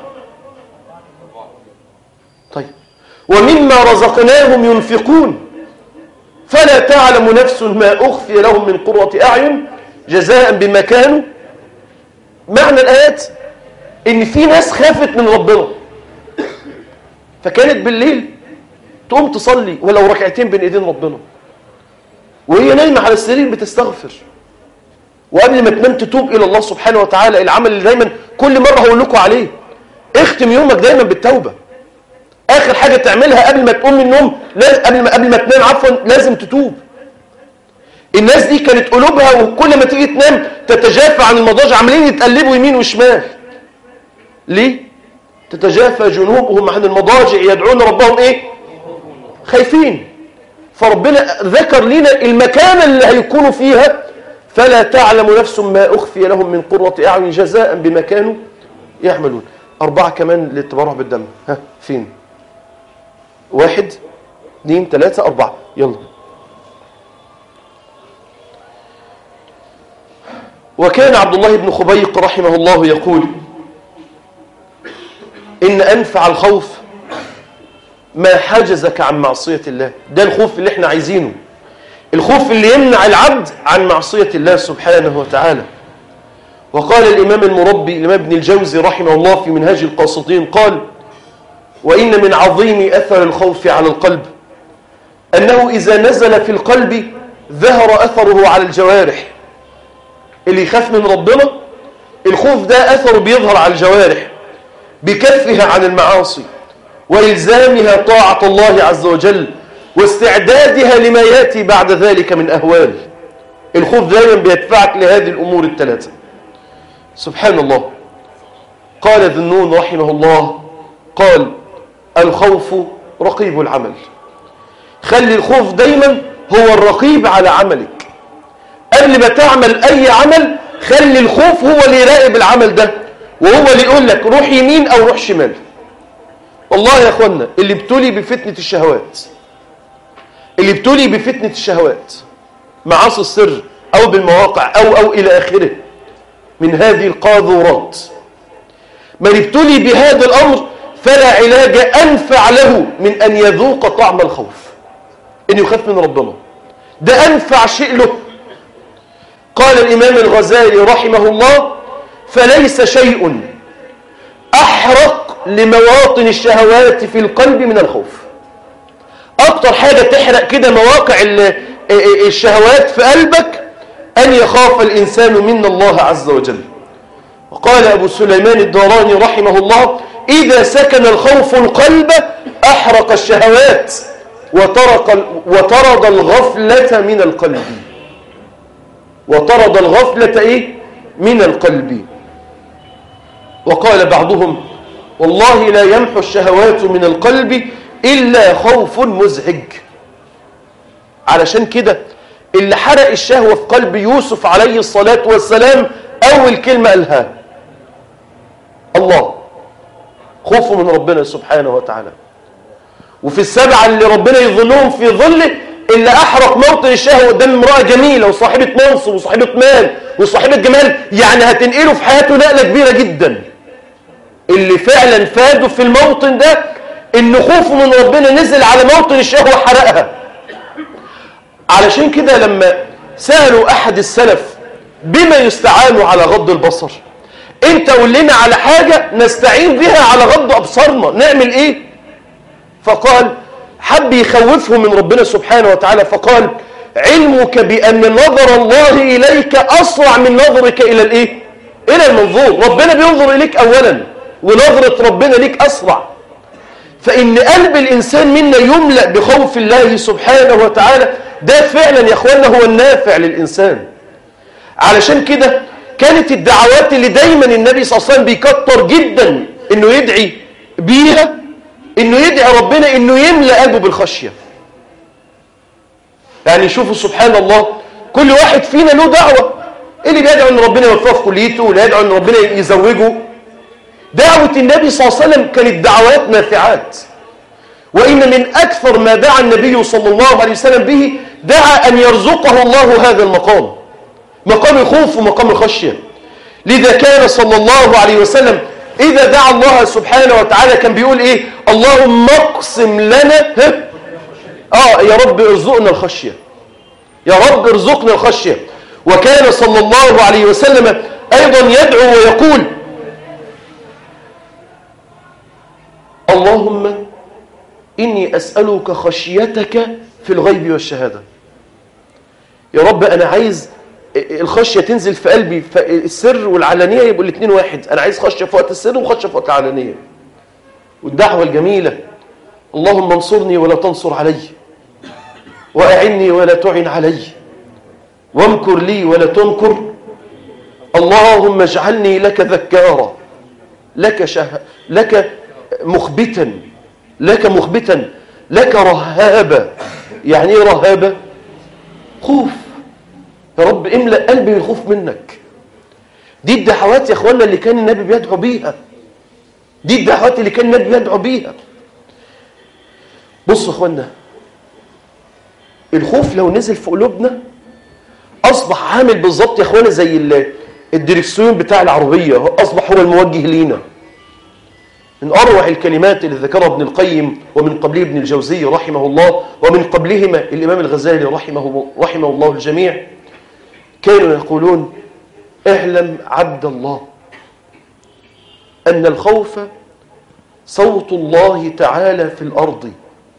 طيب، ومما رزقناهم ينفقون فلا تعلم نفس ما أخفي لهم من قرة أعين جزاء بما كانوا. معنى الآيات إن في ناس خافت من ربنا، فكانت بالليل تقوم تصلي ولو ركعتين بين ايدين ربنا، وهي نايمة على السرير بتستغفر، وقبل ما تنام تتوب إلى الله سبحانه وتعالى. العمل اللي دايما كل مرة هقول لكم عليه، اختم يومك دايما بالتوبة. آخر حاجة تعملها قبل ما تقوم من النوم، قبل ما تنام عفوا، لازم تتوب. الناس دي كانت قلوبها وكل ما تيجي تنام تتجافى عن المضاجع، عمالين يتقلبوا يمين وشمال. ليه؟ تتجافى جنوبهم عن المضاجع يدعون ربهم ايه؟ خايفين. فربنا ذكر لنا المكان اللي هيكونوا فيها، فلا تعلم نفس ما أخفي لهم من قرة أعين جزاء بما كانوا يعملون. 4 كمان للتبرع بالدم. فين؟ 1 2 3 4 يلا. وكان عبد الله بن خبيق رحمه الله يقول إن أنفع الخوف ما حجزك عن معصية الله. ده الخوف اللي احنا عايزينه، الخوف اللي يمنع العبد عن معصية الله سبحانه وتعالى. وقال الإمام المربي الإمام ابن الجوزي رحمه الله في منهاج القاصدين قال: وإن من عظيم أثر الخوف على القلب أنه إذا نزل في القلب ظهر أثره على الجوارح. اللي يخاف من ربنا الخوف ده أثره بيظهر على الجوارح بكفها عن المعاصي وإلزامها طاعة الله عز وجل واستعدادها لما يأتي بعد ذلك من أهوال. الخوف دائما بيدفعك لهذه الأمور الثلاثة. سبحان الله. قال ذنون رحمه الله قال: الخوف رقيب العمل. خلي الخوف دايما هو الرقيب على عملك. قبل ما تعمل أي عمل خلي الخوف هو اللي يراقب العمل ده، وهو اللي يقول لك روح يمين أو روح شمال. والله يا أخوانا اللي ابتلي بفتنة الشهوات، اللي ابتلي بفتنة الشهوات معاصي السر أو بالمواقع أو إلى آخره من هذه القاذورات، من ابتلي بهذا الأمر فلا علاج أنفع له من أن يذوق طعم الخوف، أن يخاف من ربنا. ده أنفع شيء له. قال الإمام الغزالي رحمه الله: فليس شيء أحرق لمواطن الشهوات في القلب من الخوف. أكتر حاجة تحرق كده مواقع الشهوات في قلبك أن يخاف الإنسان من الله عز وجل. وقال أبو سليمان الداراني رحمه الله: إذا سكن الخوف القلب أحرق الشهوات وطرد الغفلة من القلب. وطرد الغفلة من القلب. وقال بعضهم: والله لا يمحو الشهوات من القلب إلا خوف مزعج. علشان كده اللي حرق الشهوة في قلب يوسف عليه الصلاة والسلام أول كلمة قالها الله، خوفه من ربنا سبحانه وتعالى. وفي السبعة اللي ربنا يظلهم في ظله اللي أحرق موطن الشهوة قدام امرأة جميلة وصاحبة منصب وصاحبة مال وصاحبة جمال، يعني هتنقله في حياته نقلة كبيرة جدا. اللي فعلا فاده في الموطن ده إن خوفه من ربنا نزل على موطن الشهوة حرقها. علشان كده لما سألوا أحد السلف بما يستعانوا على غض البصر، انت قول لنا على حاجة نستعين بها على غض أبصارنا، نعمل ايه؟ فقال حب يخوفه من ربنا سبحانه وتعالى، فقال: علمك بأن نظر الله إليك أسرع من نظرك إلى الإيه؟ إلى المنظور. ربنا بينظر إليك أولا، ونظرة ربنا ليك أسرع. فإن قلب الإنسان منا يملأ بخوف الله سبحانه وتعالى، ده فعلا يا أخوانا هو النافع للإنسان. علشان كده كانت الدعوات اللي دايما النبي صلى الله عليه وسلم بيكتر جدا إنه يدعي بيها، إنه يدعي ربنا إنه يملأ قلبه بالخشية. يعني شوفوا سبحان الله، كل واحد فينا له دعوة، اللي بيدعو إن ربنا يوفقه في كليته، واللي يدعو إن ربنا يزوجه. دعوة النبي صلى الله عليه وسلم كانت دعوات نافعات. وإن من أكثر ما دعا النبي صلى الله عليه وسلم به دعا أن يرزقه الله هذا المقام، مقام الخوف ومقام الخشية. لذا كان صلى الله عليه وسلم إذا دعا الله سبحانه وتعالى كان بيقول إيه؟ اللهم اقسم لنا يا رب ارزقنا الخشية، يا رب ارزقنا الخشية. وكان صلى الله عليه وسلم أيضا يدعو ويقول اللهم إني أسألك خشيتك في الغيب والشهادة. يا رب أنا عايز الخشية تنزل في قلبي، فالسر والعلانية يبقوا الاثنين واحد. أنا عايز خشية في وقت السر وخشية في وقت العلانية. والدعوة الجميلة اللهم انصرني ولا تنصر علي، وأعني ولا تعن علي، وامكر لي ولا تمكر. اللهم اجعلني لك ذكارا، لك مخبتا، لك رهابة. يعني ايه رهابة؟ خوف. يا رب املأ قلبي بالخوف منك. دي الدعوات يا اخوانا اللي كان النبي بيدعو بيها، دي الدعوات اللي كان النبي بيدعو بيها. بصوا يا اخوانا، الخوف لو نزل في قلوبنا اصبح عامل بالظبط يا اخوانا زي الدركسيون بتاع العربية، اصبح هو الموجه لينا. من أروع الكلمات اللي ذكرها ابن القيم ومن قبله ابن الجوزي رحمه الله، ومن قبلهما الإمام الغزالي رحمه الله الجميع، كانوا يقولون اعلم عبد الله أن الخوف صوت الله تعالى في الأرض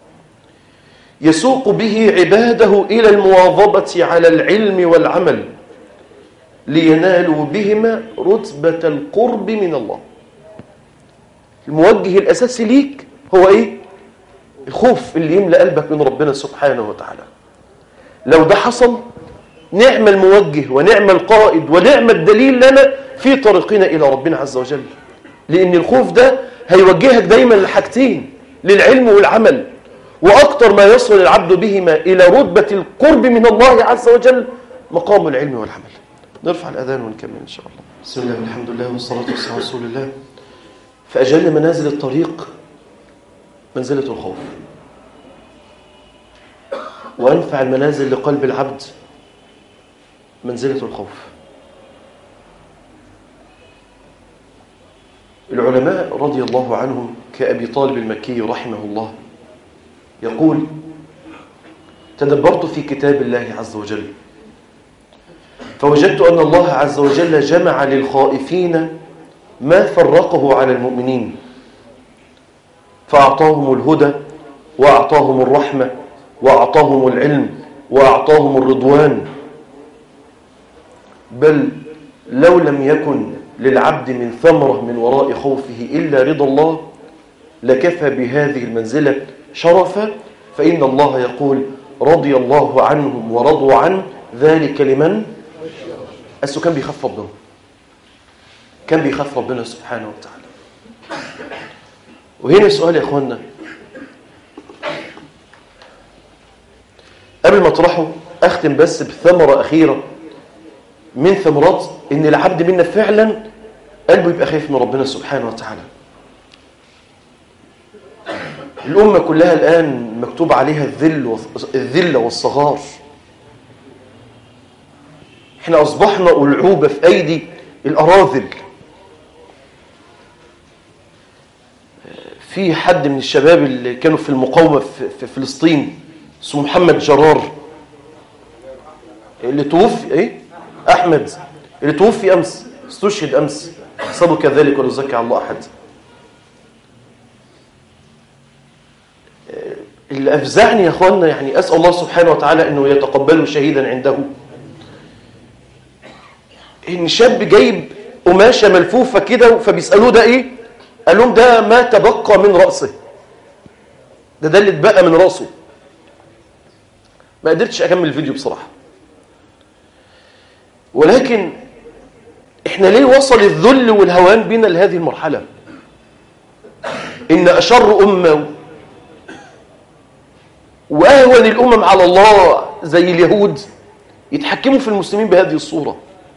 يسوق به عباده إلى المواظبة على العلم والعمل لينالوا بهما رتبة القرب من الله. الموجه الأساسي ليك هو إيه؟ الخوف اللي يملأ قلبك من ربنا سبحانه وتعالى. لو ده حصل نعم الموجه ونعم القائد ونعم الدليل لنا في طريقنا إلى ربنا عز وجل. لأن الخوف ده هيوجهك دايما لحاجتين، للعلم والعمل. وأكثر ما يصل العبد بهما إلى رتبة القرب من الله عز وجل مقام العلم والعمل. نرفع الأذان ونكمل إن شاء الله. بسم الله والحمد لله والصلاة والسلام على رسول الله. فأجل منازل الطريق منزلة الخوف، وأنفع المنازل لقلب العبد منزلة الخوف. العلماء رضي الله عنهم كأبي طالب المكي رحمه الله يقول: تدبرت في كتاب الله عز وجل فوجدت أن الله عز وجل جمع للخائفين ما فرقه على المؤمنين، فأعطاهم الهدى وأعطاهم الرحمة وأعطاهم العلم وأعطاهم الرضوان. بل لو لم يكن للعبد من ثمرة من وراء خوفه إلا رضا الله لكفى بهذه المنزلة شرفا، فإن الله يقول: رضي الله عنهم ورضوا عنه ذلك لمن أسو. كان بيخاف ربنا، كان بيخاف ربنا سبحانه وتعالى. وهنا سؤال يا أخوانا قبل ما أطرحه، أختم بس بثمرة أخيرة من ثمرات إن العبد منا فعلا قلبه يبقى خايف من ربنا سبحانه وتعالى. الأمة كلها الآن مكتوب عليها الذل والصغار. احنا أصبحنا ألعوبة في أيدي الأراذل. في حد من الشباب اللي كانوا في المقاومة في فلسطين اسمه محمد جرار اللي توفي أحمد اللي توفي أمس، استشهد أمس، صبوا كذلك ولا يزكي على الله أحد. اللي أفزعني يا أخوانا، يعني أسأل الله سبحانه وتعالى أنه يتقبله شهيدا عنده، إن شاب جايب قماشة ملفوفة كده فبيسألوه ده إيه؟ قال لهم ده ما تبقى من رأسه، ده اللي اتبقى من رأسه. ما قدرتش أكمل الفيديو بصراحة. ولكن احنا ليه وصل الذل والهوان بنا لهذه المرحلة؟ إن أشر أمة وأهون الأمم على الله زي اليهود يتحكموا في المسلمين بهذه الصورة.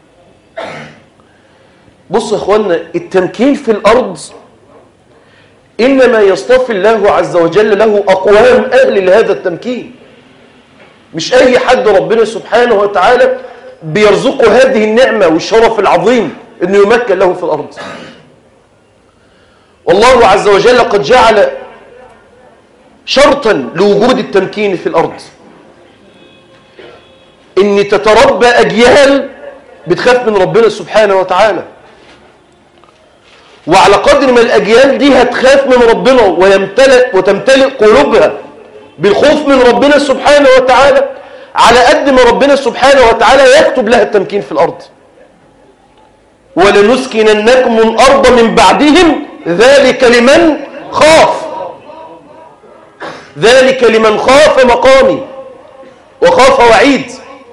بصوا يا أخوانا، التمكين في الأرض إنما يصطفي الله عز وجل له أقوام أهل لهذا التمكين. مش أي حد ربنا سبحانه وتعالى بيرزقه هذه النعمة والشرف العظيم إنه يمكن له في الأرض. والله عز وجل قد جعل شرطا لوجود التمكين في الأرض إن تتربى أجيال بتخاف من ربنا سبحانه وتعالى. وعلى قدر ما الأجيال دي هتخاف من ربنا وتمتلئ قلوبها بالخوف من ربنا سبحانه وتعالى، على قد ما ربنا سبحانه وتعالى يكتب لها التمكين في الأرض. ولنسكننكم الأرض من بعدهم ذلك لمن خاف، ذلك لمن خاف مقامي وخاف وعيد.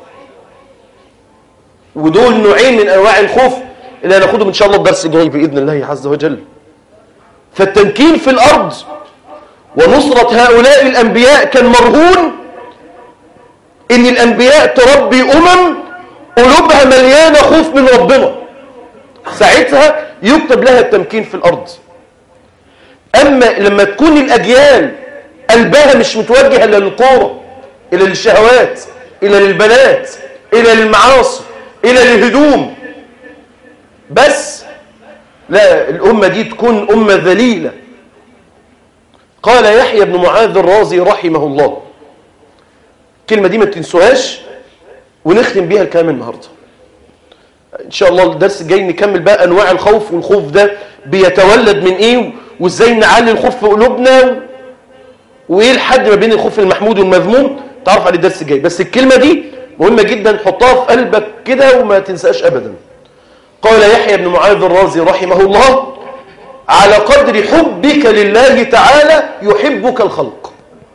ودول نوعين من أنواع الخوف اللي هناخدهم إن شاء الله الدرس الجاي بإذن الله عز وجل. فالتمكين في الأرض ونصرة هؤلاء الأنبياء كان مرهون إن الأنبياء تربي قلوبها مليانة خوف من ربنا، ساعتها يكتب لها التمكين في الأرض. أما لما تكون الأجيال قلبها مش متوجه إلى للكورة، إلى للشهوات، إلى للبنات، إلى للمعاصي، إلى للهدوم بس، لا، الأمة دي تكون أمة ذليلة. قال يحيى بن معاذ الرازي رحمه الله، الكلمة دي ما تنسوهاش ونختم بيها الكلام النهاردة إن شاء الله. الدرس الجاي نكمل بقى أنواع الخوف، والخوف ده بيتولد من إيه، وإزاي نعلي الخوف في قلوبنا، وإيه الحد ما بين الخوف المحمود والمذموم، تعرف على الدرس الجاي. بس الكلمة دي مهمة جدا، حطها في قلبك كده وما تنساش أبدا. قال يحيى بن معاذ الرازي رحمه الله: على قدر حبك لله تعالى يحبك الخلق.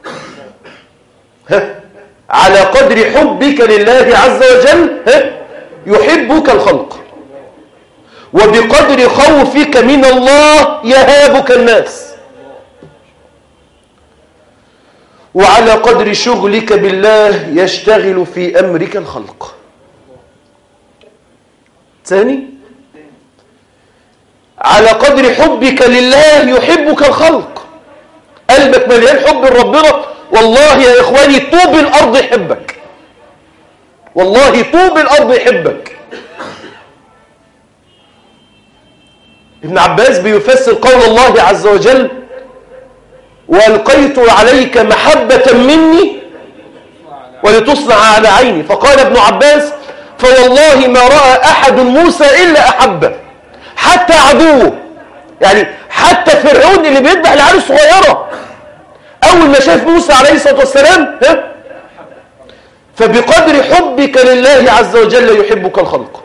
على قدر حبك لله عز وجل يحبك الخلق، وبقدر خوفك من الله يهابك الناس، وعلى قدر شغلك بالله يشتغل في أمرك الخلق. ثاني، على قدر حبك لله يحبك الخلق. قلبك مليان حب لربنا، والله يا إخواني طوب الأرض يحبك، والله طوب الأرض يحبك. ابن عباس بيفسر قول الله عز وجل: وألقيت عليك محبة مني ولتصنع على عيني. فقال ابن عباس: فوالله ما رأى أحد موسى إلا أحبه، حتى عدوه، يعني حتى فرعون اللي بيذبح العيال الصغيرة أول ما شاف موسى عليه الصلاة والسلام فبقدر حبك لله عز وجل يحبك الخلق،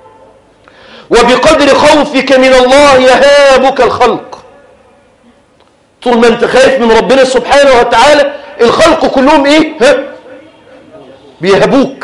وبقدر خوفك من الله يهابك الخلق. طول ما انت خايف من ربنا سبحانه وتعالى الخلق كلهم ايه؟ بيهبوك.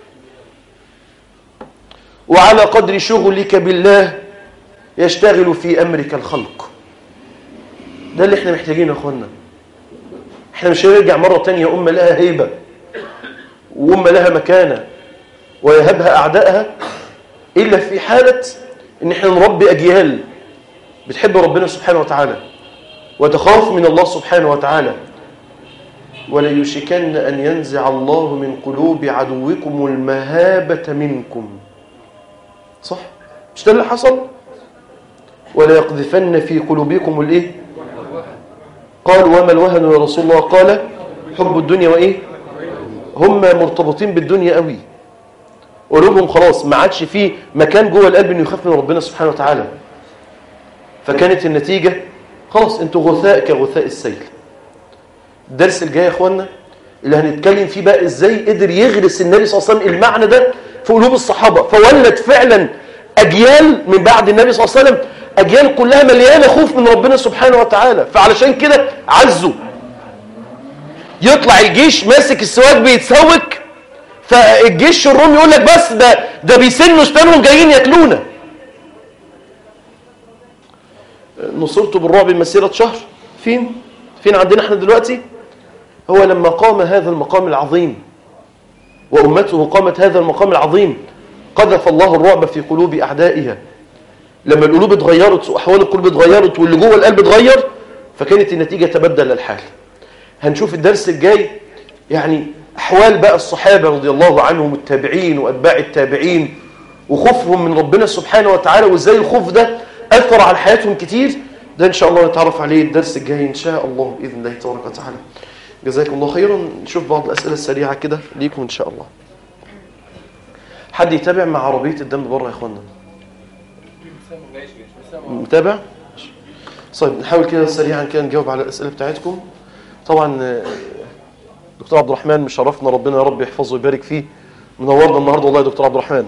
وعلى قدر شغلك بالله يشتغل في أمرك الخلق. ده اللي احنا محتاجينه يا اخوانا. احنا مش هنرجع مرة تانية أمة لها هيبة وأمة لها مكانة ويهبها أعدائها إلا في حالة إن احنا نربي أجيال بتحب ربنا سبحانه وتعالى وتخاف من الله سبحانه وتعالى. وليشكن أن ينزع الله من قلوب عدوكم المهابة منكم. صح؟ مش ده اللي حصل؟ ولا يقذفن في قلوبكم الايه؟ قال: وما الوهن يا رسول الله؟ قال: حب الدنيا وايه؟ هم مرتبطين بالدنيا قوي، قلوبهم خلاص ما عادش فيه مكان جوه القلب انه يخاف من ربنا سبحانه وتعالى. فكانت النتيجة خلاص انتوا غثاء كغثاء السيل. الدرس الجاي يا اخوانا اللي هنتكلم فيه بقى ازاي قدر يغرس النبي صلى الله عليه وسلم المعنى ده في قلوب الصحابة، فولد فعلا أجيال من بعد النبي صلى الله عليه وسلم، أجيال كلها مليانة خوف من ربنا سبحانه وتعالى، فعلشان كده عزوا. يطلع الجيش ماسك السواك بيتسوك، فالجيش الرومي يقول لك بس ده بيسنوا استنهم جايين ياكلونا. نصرته بالرعب مسيرة شهر. فين عندنا احنا دلوقتي؟ هو لما قام هذا المقام العظيم وأمته قامت هذا المقام العظيم، قذف الله الرعب في قلوب أعدائها. لما القلوب اتغيرت وأحوال القلوب اتغيرت واللي جوه القلب اتغير، فكانت النتيجة تبدل الحال. هنشوف الدرس الجاي يعني أحوال بقى الصحابة رضي الله عنهم، التابعين وأتباع التابعين، وخوفهم من ربنا سبحانه وتعالى، وإزاي الخوف ده أثر على حياتهم كتير. ده إن شاء الله نتعرف عليه الدرس الجاي إن شاء الله بإذن الله تبارك وتعالى. جزاكم الله خيرا. نشوف بعض الأسئلة السريعة كده ليكم إن شاء الله. حد يتابع مع عربية الدم بره يا إخوانا؟ متابع؟ طيب نحاول كده سريعا كده نجاوب على الأسئلة بتاعتكم. طبعا دكتور عبد الرحمن مشرفنا، ربنا يا رب يحفظه ويبارك فيه، منورنا النهارده والله يا دكتور عبد الرحمن.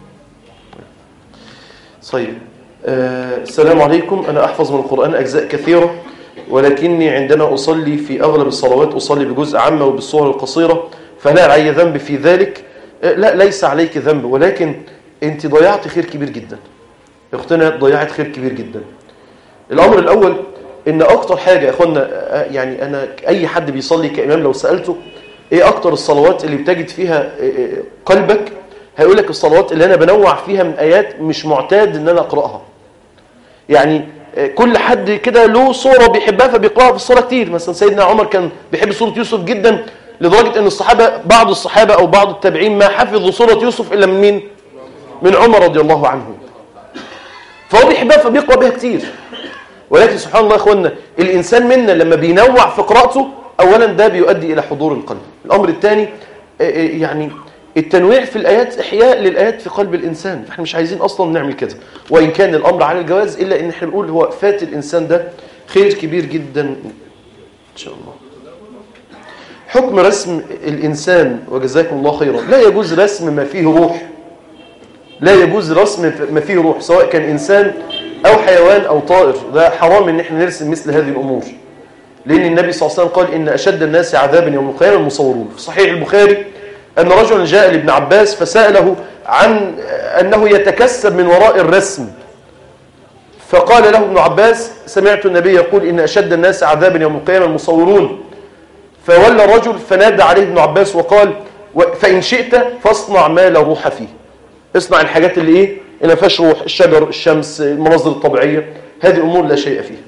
طيب السلام عليكم. أنا أحفظ من القرآن أجزاء كثيرة، ولكني عندما أصلي في أغلب الصلوات أصلي بجزء عامة وبالصور القصيرة، فهل علي ذنب في ذلك؟ لا، ليس عليك ذنب، ولكن أنت ضيعت خير كبير جدا. اختنا ضيعت خير كبير جدا. الأمر الأول إن أكتر حاجة يا أخوانا، يعني أنا أي حد بيصلي كإمام لو سألته إيه أكتر الصلوات اللي بتجد فيها قلبك، هيقول لك الصلوات اللي أنا بنوع فيها من آيات مش معتاد إن أنا أقرأها. يعني كل حد كده له صورة بيحبها فبيقرأها في الصلاة كتير. مثلا سيدنا عمر كان بيحب سورة يوسف جدا، لدرجة أن بعض الصحابة أو بعض التابعين ما حفظوا سورة يوسف إلا من مين؟ من عمر رضي الله عنه. فهو بيحبها فبيقرأ بها كتير. ولكن سبحان الله يا أخوانا، الإنسان منا لما بينوع في قراءته، أولا ده بيؤدي إلى حضور القلب. الأمر الثاني يعني التنويع في الآيات إحياء للآيات في قلب الإنسان، فإحنا مش عايزين أصلا نعمل كده، وإن كان الأمر على الجواز، إلا إن إحنا بنقول هو فات الإنسان ده خير كبير جدا إن شاء الله. حكم رسم الإنسان وجزاكم الله خيرا. لا يجوز رسم ما فيه روح، لا يجوز رسم ما فيه روح، سواء كان إنسان أو حيوان أو طائر. ده حرام إن إحنا نرسم مثل هذه الأمور، لأن النبي صلى الله عليه وسلم قال إن أشد الناس عذابا يوم القيامة المصورون. في صحيح البخاري أن رجلا جاء لابن عباس فسأله عن أنه يتكسب من وراء الرسم، فقال له ابن عباس سمعت النبي يقول إن أشد الناس عذابا يوم القيامة المصورون. فولى الرجل فنادى عليه ابن عباس وقال فإن شئت فاصنع ما لا روح فيه. اصنع الحاجات اللي إيه؟ اللي ما فيهاش روح، الشجر، الشمس، المناظر الطبيعية، هذه أمور لا شيء فيها.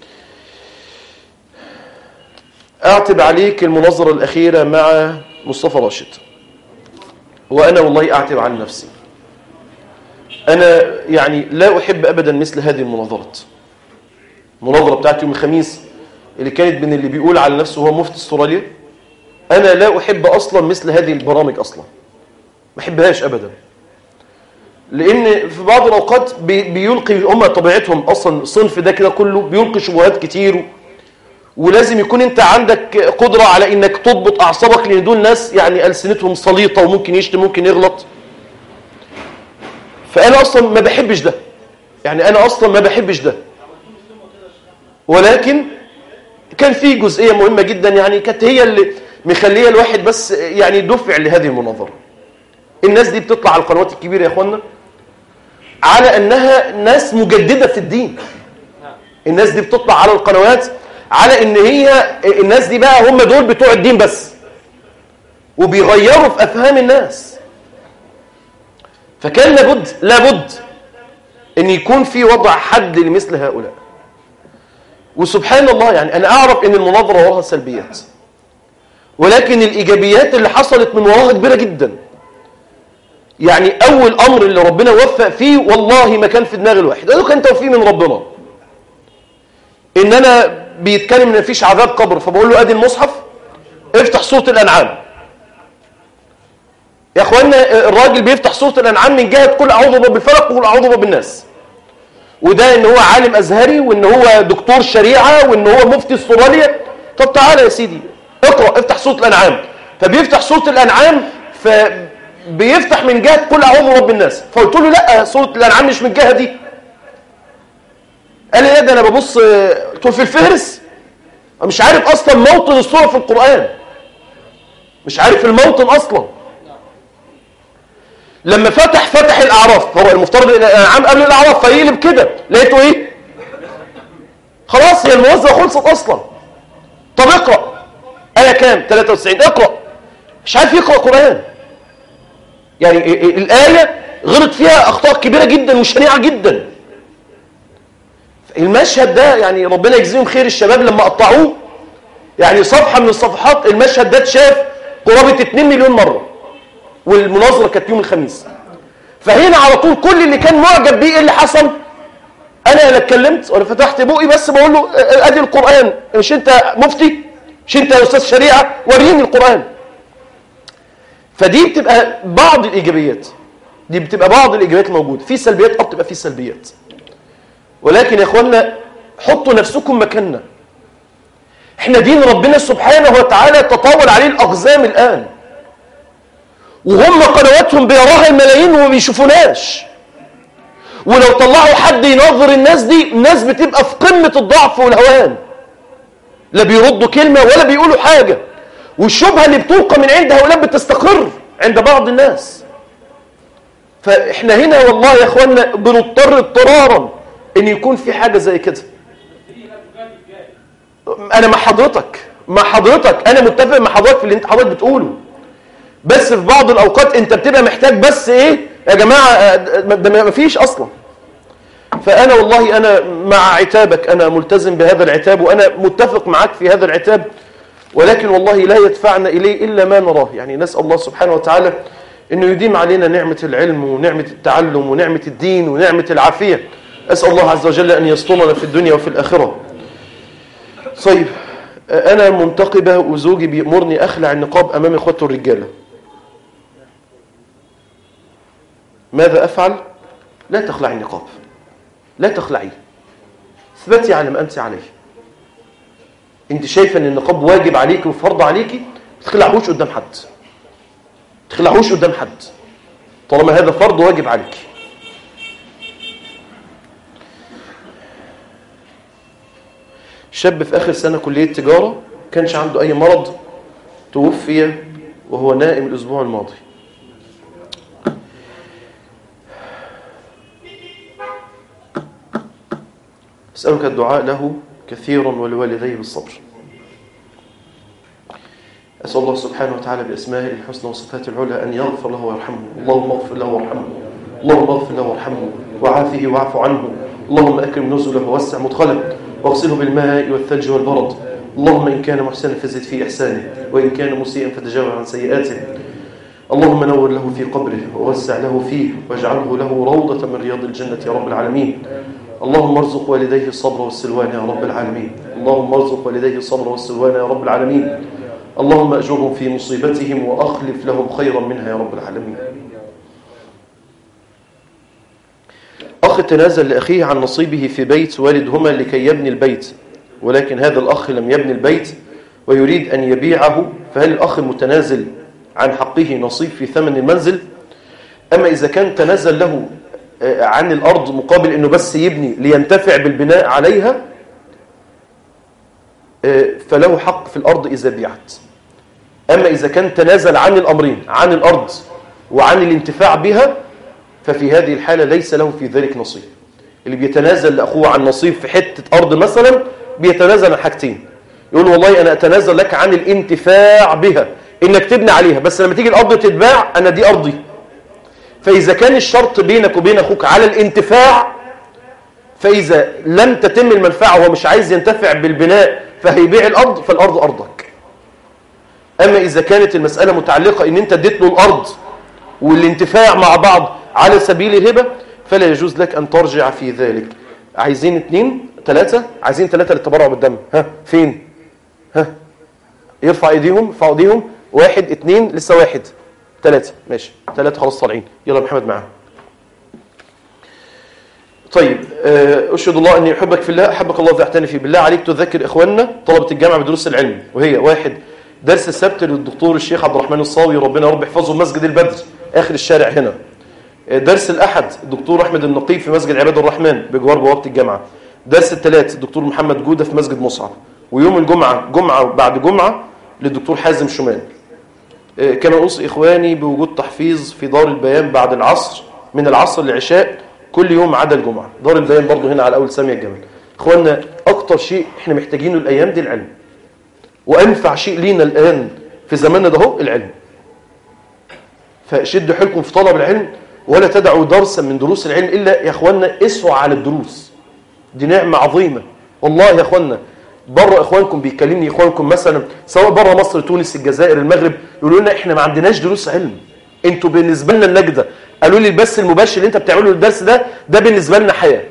أعتب عليك المناظرة الأخيرة مع مصطفى راشد، وأنا والله أعتب عن نفسي. أنا يعني لا أحب أبدا مثل هذه المناظرات. المناظرة بتاعت يوم الخميس اللي كانت بين اللي بيقول على نفسه هو مفتي استراليا، أنا لا أحب أصلا مثل هذه البرامج أصلا، ما أحبهاش أبدا. لأن في بعض الأوقات بيلقي هم طبيعتهم أصلا الصنف ده كده كله بيلقي شبهات كتير، ولازم يكون أنت عندك قدرة على إنك تضبط أعصابك، لأن دول ناس يعني ألسنتهم سليطة وممكن يشتم ممكن يغلط. فأنا أصلا ما بحبش ده، يعني أنا أصلا ما بحبش ده. ولكن كان في جزئية مهمة جدا، يعني كانت هي اللي مخليه الواحد بس يعني دفع لهذه المناظرة. الناس دي بتطلع على القنوات الكبيرة يا أخوانا على أنها ناس مجددة في الدين. الناس دي بتطلع على القنوات على أن هي الناس دي بقى هم دول بتوع الدين بس، وبيغيروا في أفهام الناس. فكان لابد أن يكون في وضع حد لمثل هؤلاء. وسبحان الله يعني أنا أعرف أن المناظرة وراها سلبيات، ولكن الإيجابيات اللي حصلت من وراها كبيرة جدا. يعني أول أمر اللي ربنا وفق فيه والله ما كان في دماغ الواحد، قالوا كان توفيق من ربنا. إن أنا بيتكلم إن مفيش عذاب قبر، فبقول له أدي المصحف افتح سورة الأنعام. يا أخوانا الراجل بيفتح سورة الأنعام من جهة قل أعوذ برب الفلق وقل أعوذ برب الناس، وده إن هو عالم أزهري وإن هو دكتور شريعة وإن هو مفتي استراليا. طب تعالى يا سيدي اقرأ افتح سورة الأنعام. فبيفتح سورة الأنعام بيفتح من جهة قل أعوذ برب الناس، فقلت له لا، سورة الأنعام مش من الجهة دي. قال لي لا ده انا ببص في الفهرس، مش عارف اصلا موطن السوره في القران، مش عارف الموطن اصلا. لما فتح الاعراف، هو المفترض الانعام قبل الاعراف، فيقلب كده لقيته ايه؟ خلاص هي الموازنه خلصت اصلا. طب اقرا ايه كام؟ 93. اقرا، مش عارف يقرا قران. يعني الايه غلط فيها اخطاء كبيره جدا وشنيعه جدا. المشهد ده يعني ربنا يجزيهم خير الشباب لما قطعوه، يعني صفحه من الصفحات المشهد ده اتشاف قرابه 2 مليون مره، والمناظره كانت يوم الخميس. فهنا على طول كل اللي كان معجب بيه ايه اللي حصل؟ انا لا اتكلمت ولا فتحت بوقي، بس بقول له ادي القران، مش انت مفتي؟ مش انت يا استاذ شريعه؟ وريني القران. فدي بتبقى بعض الايجابيات، دي بتبقى بعض الايجابيات الموجوده. في سلبيات بتبقى في سلبيات، ولكن يا اخوانا حطوا نفسكم مكاننا. احنا دين ربنا سبحانه وتعالى تطاول عليه الاقزام الان، وهم قنواتهم بيراها الملايين وما بيشوفوناش. ولو طلعوا حد ينظر الناس دي، الناس بتبقى في قمه الضعف والهوان، لا بيردوا كلمه ولا بيقولوا حاجه، والشبهه اللي بتلقى من عند هؤلاء بتستقر عند بعض الناس. فاحنا هنا والله يا اخوانا بنضطر اضطرارا ان يكون في حاجه زي كده. انا مع حضرتك انا متفق مع حضرتك في اللي انت حضرتك بتقوله، بس في بعض الاوقات انت بتبقى محتاج بس ايه يا جماعه، ده ما فيش اصلا. فانا والله انا مع عتابك، انا ملتزم بهذا العتاب وانا متفق معك في هذا العتاب، ولكن والله لا يدفعنا اليه الا ما نراه. يعني نسال الله سبحانه وتعالى انه يديم علينا نعمه العلم ونعمه التعلم ونعمه الدين ونعمه العافيه. اسال الله عز وجل ان يسترنا في الدنيا وفي الاخره. طيب انا منتقبه وزوجي بيأمرني اخلع النقاب امام اخوته الرجاله، ماذا افعل؟ لا تخلعي النقاب، لا تخلعيه، اثبتي على ما انت عليه. انت شايفه ان النقاب واجب عليكي وفرض عليكي، ما تخلعوش قدام حد، ما تخلعوش قدام حد طالما هذا فرض واجب عليكي. شاب في آخر سنة كلية تجارة كانش عنده أي مرض، توفي وهو نائم الأسبوع الماضي. أسألك الدعاء له كثيرا ولوالديه بالصبر. أسأل الله سبحانه وتعالى بأسمائه الحسنى وصفاته العلى أن يغفر له ويرحمه. اللهم اغفر له وارحمه، اللهم اغفر له وارحمه وعافه واعف عنه. اللهم أكرم نزله ووسع مدخله واغسله بالماء والثلج والبرد. اللهم إن كان محسنا فزد في إحسانه، وإن كان مسيئا فتجاوز عن سيئاته. اللهم نور له في قبره ووسع له فيه واجعله له روضة من رياض الجنة يا رب العالمين. اللهم ارزق والديه الصبر والسلوان يا رب العالمين. اللهم ارزق والديه الصبر والسلوان يا رب العالمين. اللهم أجرهم في مصيبتهم وأخلف لهم خيرا منها يا رب العالمين. أخ تنازل لأخيه عن نصيبه في بيت والدهما لكي يبني البيت، ولكن هذا الأخ لم يبني البيت ويريد أن يبيعه، فهل الأخ المتنازل عن حقه نصيب في ثمن المنزل؟ أما إذا كان تنازل له عن الأرض مقابل أنه بس يبني لينتفع بالبناء عليها، فله حق في الأرض إذا بيعت. أما إذا كان تنازل عن الأمرين، عن الأرض وعن الانتفاع بها، ففي هذه الحالة ليس له في ذلك نصيب. اللي بيتنازل لأخوه عن نصيب في حتة أرض مثلا بيتنازل عن حاجتين، يقول والله أنا أتنازل لك عن الانتفاع بها، إنك تبني عليها، بس لما تيجي الأرض تتباع أنا دي أرضي. فإذا كان الشرط بينك وبين أخوك على الانتفاع، فإذا لم تتم المنفعة وهو مش عايز ينتفع بالبناء فهيبيع الأرض، فالأرض أرضك. أما إذا كانت المسألة متعلقة إن أنت اديت له الأرض والانتفاع مع بعض على سبيل الهبة، فلا يجوز لك أن ترجع في ذلك. عايزين 2 3، عايزين 3 للتبرع بالدم. ها فين؟ ها يرفع ايديهم، ارفعوا ايديهم. 1 2 لسه 1 3 ماشي 3 خلاص طالعين. يلا محمد معاه. طيب أشهد الله أني أحبك في الله، أحبك الله فاعتني فيه. بالله عليك تذكر إخواننا طلبة الجامعة بدروس العلم، وهي 1 درس السبت للدكتور الشيخ عبد الرحمن الصاوي، ربنا يا رب يحفظه، مسجد البدر آخر الشارع هنا. درس الأحد الدكتور أحمد النقيب في مسجد عباد الرحمن بجوار بوابة الجامعة. درس الثلاث الدكتور محمد جودة في مسجد مصعب، ويوم الجمعة جمعة بعد جمعة للدكتور حازم شومان. كما أوصي إخواني بوجود تحفيظ في دار البيان بعد العصر من العصر للعشاء كل يوم عدا الجمعة. دار البيان برضه هنا على أول سامية الجمل. إخواننا أكتر شيء إحنا محتاجينه الأيام دي العلم، وأنفع شيء لينا الآن في زماننا ده هو العلم. فشدوا حيلكم في طلب العلم، ولا تدعوا درسا من دروس العلم إلا يا إخواننا اسعوا على الدروس. دي نعمة عظيمة والله يا إخواننا. بره إخوانكم بيكلمني إخوانكم مثلا سواء بره مصر، تونس، الجزائر، المغرب، يقولوا لنا إحنا ما عندناش دروس علم، أنتوا بالنسبة لنا النجدة. قالوا لي البث المباشر اللي أنت بتعمله الدرس ده بالنسبة لنا حياة.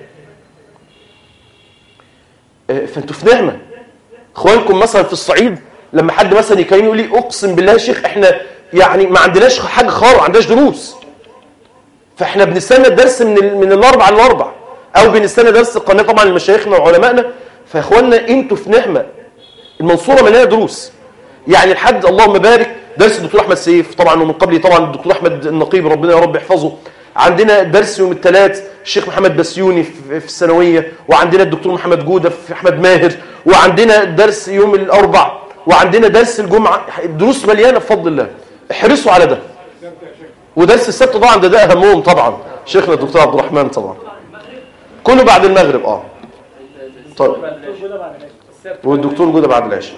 فأنتوا في نعمة. إخوانكم مثلا في الصعيد لما حد مثلا يكلمني يقول لي أقسم بالله يا شيخ إحنا يعني ما عندناش حاجة خالص، ما عندناش دروس، فإحنا بنستنى الدرس من الأربع للأربع، أو بنستنى درس القناة طبعا لمشايخنا وعلمائنا. فإخواننا أنتوا في نعمة. المنصورة مليانة دروس يعني لحد اللهم بارك درس الدكتور أحمد سيف طبعا، ومن قبله طبعا الدكتور أحمد النقيب ربنا يا رب يحفظه. عندنا درس يوم الثلاث الشيخ محمد بسيوني في الثانوية، وعندنا الدكتور محمد جودة في أحمد ماهر، وعندنا درس يوم الأربع، وعندنا درس الجمعة. الدروس مليانة بفضل الله، احرصوا على ده. ودرس السبت طبعا ده أهمهم طبعا شيخنا الدكتور عبد الرحمن طبعا، كله بعد المغرب. طيب والدكتور جودة بعد العشاء.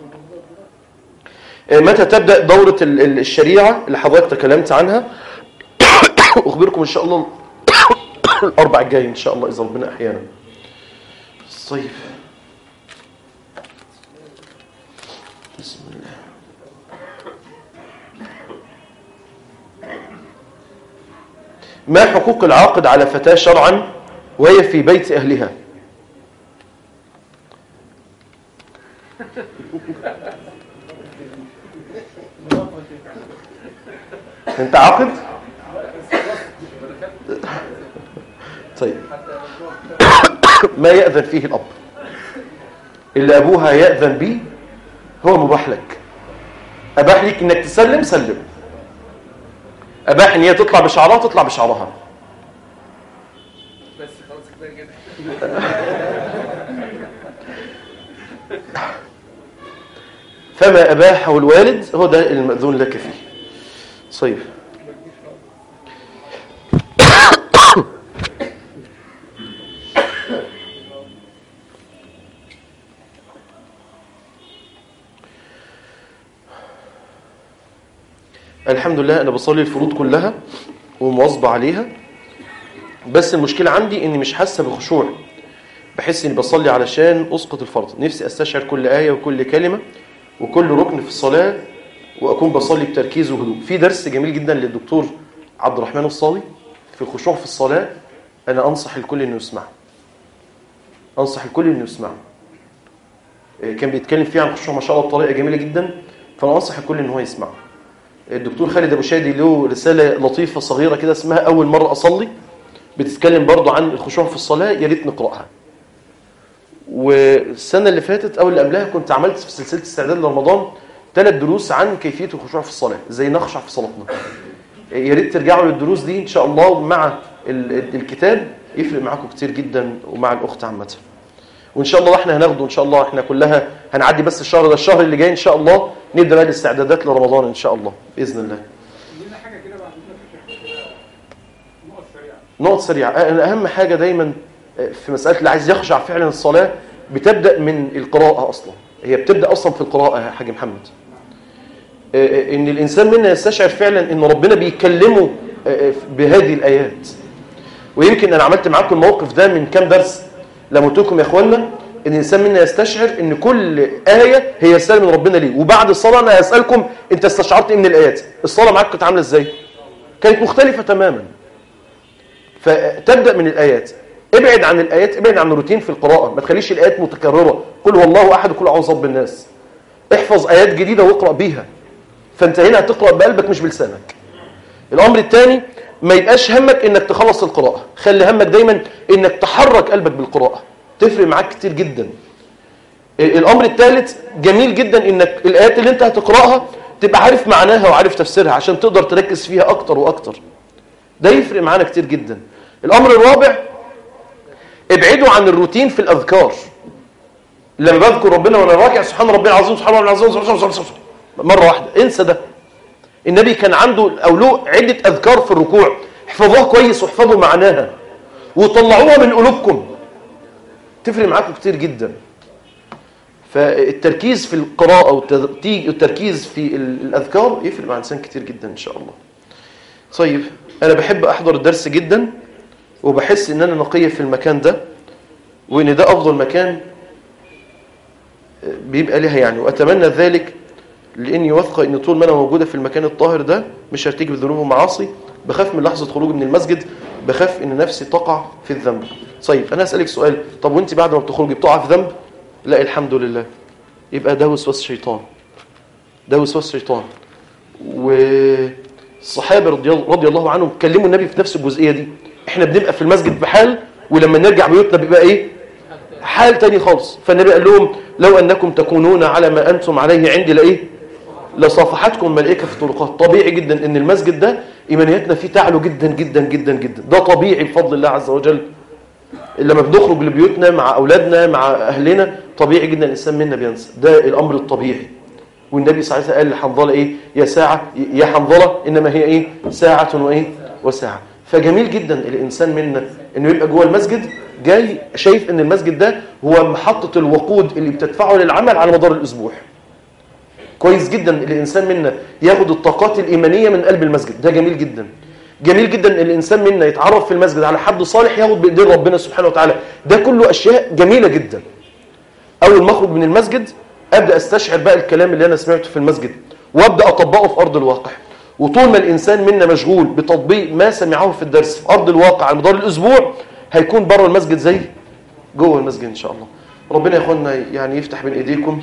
متى تبدأ دورة الشريعة اللي حضرتك تكلمت عنها؟ أخبركم إن شاء الله الأربع الجاي إن شاء الله إذا ربنا أحيانا. الصيف بسم الله. ما حقوق العاقد على فتاة شرعا وهي في بيت أهلها؟ انت عاقد؟ طيب ما يأذن فيه الأب اللي أبوها يأذن به هو مباح لك. أباح لك إنك تسلم سلم، أباح إن هي تطلع بشعرها تطلع بشعرها. بس خلاص كده كده. فما أباحه الوالد هو ده المأذون لك فيه. صيف الحمد لله أنا بصلي الفروض كلها ومواظبة عليها، بس المشكلة عندي إني مش حاسة بخشوع، بحس إني بصلي علشان أسقط الفرض. نفسي أستشعر كل آية وكل كلمة وكل ركن في الصلاة وأكون بصلي بتركيز وهدوء. في درس جميل جدا للدكتور عبد الرحمن الصالي في الخشوع في الصلاة، أنا أنصح الكل إنه يسمعه، أنصح الكل إنه يسمعه. كان بيتكلم فيه عن الخشوع ما شاء الله بطريقة جميلة جدا، فأنا أنصح الكل إنه هو يسمعه. الدكتور خالد أبو شادي له رسالة لطيفة صغيرة كده اسمها أول مرة أصلي، بتتكلم برضو عن الخشوع في الصلاة، يا ريت نقرأها. والسنة اللي فاتت أو اللي قبلها كنت عملت في سلسلة استعداد لرمضان 3 دروس عن كيفية الخشوع في الصلاة، ازاي نخشع في صلاتنا. يا ريت ترجعوا للدروس دي إن شاء الله مع الكتاب، يفرق معاكم كتير جدا ومع الأخت عامة. وإن شاء الله احنا هناخده إن شاء الله، احنا كلها هنعدي بس الشهر ده، الشهر اللي جاي إن شاء الله نبدأ بقى الاستعدادات لرمضان إن شاء الله بإذن الله. نقط سريعة. أهم حاجة دايما في مسألة اللي عايز يخشع فعلا الصلاة بتبدأ من القراءة أصلا، هي بتبدأ أصلا في القراءة يا حاج محمد. إن الإنسان منا يستشعر فعلا إن ربنا بيكلمه بهذه الآيات. ويمكن أنا عملت معاكم الموقف ده من كام درس لما قلت لكم يا إخواننا إن الإنسان منا يستشعر إن كل آية هي رسالة من ربنا ليه. وبعد الصلاة أنا هسألكم أنت استشعرت إيه من الآيات؟ الصلاة معاك كانت عاملة إزاي؟ كانت مختلفة تماما. فتبدأ من الآيات، ابعد عن الآيات، ابعد عن الروتين في القراءة، ما تخليش الآيات متكررة، قل هو الله أحد وقل أعوذ برب الناس. احفظ آيات جديدة واقرأ بيها، فأنت هنا هتقرأ بقلبك مش بلسانك. الأمر الثاني ما يبقاش همك إنك تخلص القراءة، خلي همك دايما إنك تحرك قلبك بالقراءة، تفرق معاك كتير جدا. الأمر الثالث جميل جدا إنك الآيات اللي أنت هتقرأها تبقى عارف معناها وعارف تفسيرها عشان تقدر تركز فيها أكتر وأكتر، ده يفرق معانا كتير جدا. الأمر الرابع ابعدوا عن الروتين في الأذكار. لما بذكر ربنا وانا راكع سبحان ربي العظيم سبحان ربي العظيم مرة واحدة، انسى ده. النبي كان عنده أو له عدة أذكار في الركوع، احفظوها كويس واحفظوا معناها وطلعوها من قلوبكم، تفرق معاكم كتير جدا. فالتركيز في القراءة والتركيز في الأذكار يفرق مع الإنسان كتير جدا إن شاء الله. طيب أنا بحب أحضر الدرس جدا، وبحس إن أنا نقية في المكان ده، وإن ده أفضل مكان بيبقى لها يعني، وأتمنى ذلك لأني واثقة إن طول ما أنا موجودة في المكان الطاهر ده مش هرتكب ذنوب ومعاصي. بخاف من لحظة خروجي من المسجد، بخاف إن نفسي تقع في الذنب. طيب أنا أسألك سؤال، طب وأنت بعد ما بتخرجي بتقع في ذنب؟ لا الحمد لله. يبقى ده وسواس شيطان، ده وسواس شيطان. والصحابة رضي الله عنهم كلموا النبي في نفس الجزئية دي. احنا بنبقى في المسجد بحال، ولما نرجع بيوتنا بيبقى ايه؟ حال تاني خالص. فالنبي قال لهم لو أنكم تكونون على ما أنتم عليه عندي لإيه؟ لصافحتكم ملائكة في الطرقات. طبيعي جدا ان المسجد ده إيمانياتنا فيه تعلو جدا جدا جدا جدا، ده طبيعي بفضل الله عز وجل. لما بنخرج لبيوتنا مع أولادنا مع أهلنا طبيعي جدا الإنسان منا بينسى، ده الأمر الطبيعي. والنبي صلى الله عليه وسلم قال لحنظلة إيه؟ يا ساعة يا حنظلة إنما هي إيه؟ ساعة وإيه؟ وساعة. فجميل جدا الإنسان منا إنه يبقى جوه المسجد جاي شايف إن المسجد ده هو محطة الوقود اللي بتدفعه للعمل على مدار الأسبوع. كويس جدا الإنسان منا ياخد الطاقات الإيمانية من قلب المسجد، ده جميل جدا. جميل جدا الإنسان منا يتعرف في المسجد على حد صالح ياخد بإيدين ربنا سبحانه وتعالى، ده كله أشياء جميلة جدا. أول ما أخرج من المسجد أبدأ أستشعر بقى الكلام اللي أنا سمعته في المسجد وأبدأ أطبقه في أرض الواقع. وطول ما الإنسان منا مشغول بتطبيق ما سمعه في الدرس في أرض الواقع على مدار الأسبوع هيكون بره المسجد زي جوه المسجد إن شاء الله. ربنا يا أخوانا يعني يفتح بين إيديكم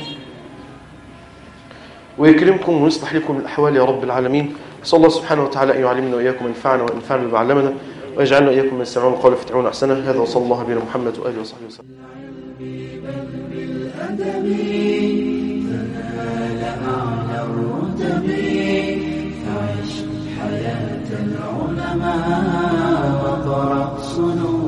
ويكرمكم ويصلح لكم الأحوال يا رب العالمين. صلى الله سبحانه وتعالى أن يعلمنا وإياكم وينفعنا وينفعنا بما علمنا ويجعلنا وإياكم من يستمعون القول فيتبعون أحسنه. هذا وصلى الله بنا محمد وآله وصحبه وسلم. تنال أعلى الرتب فعش حياة العلماء وقرأ صنوع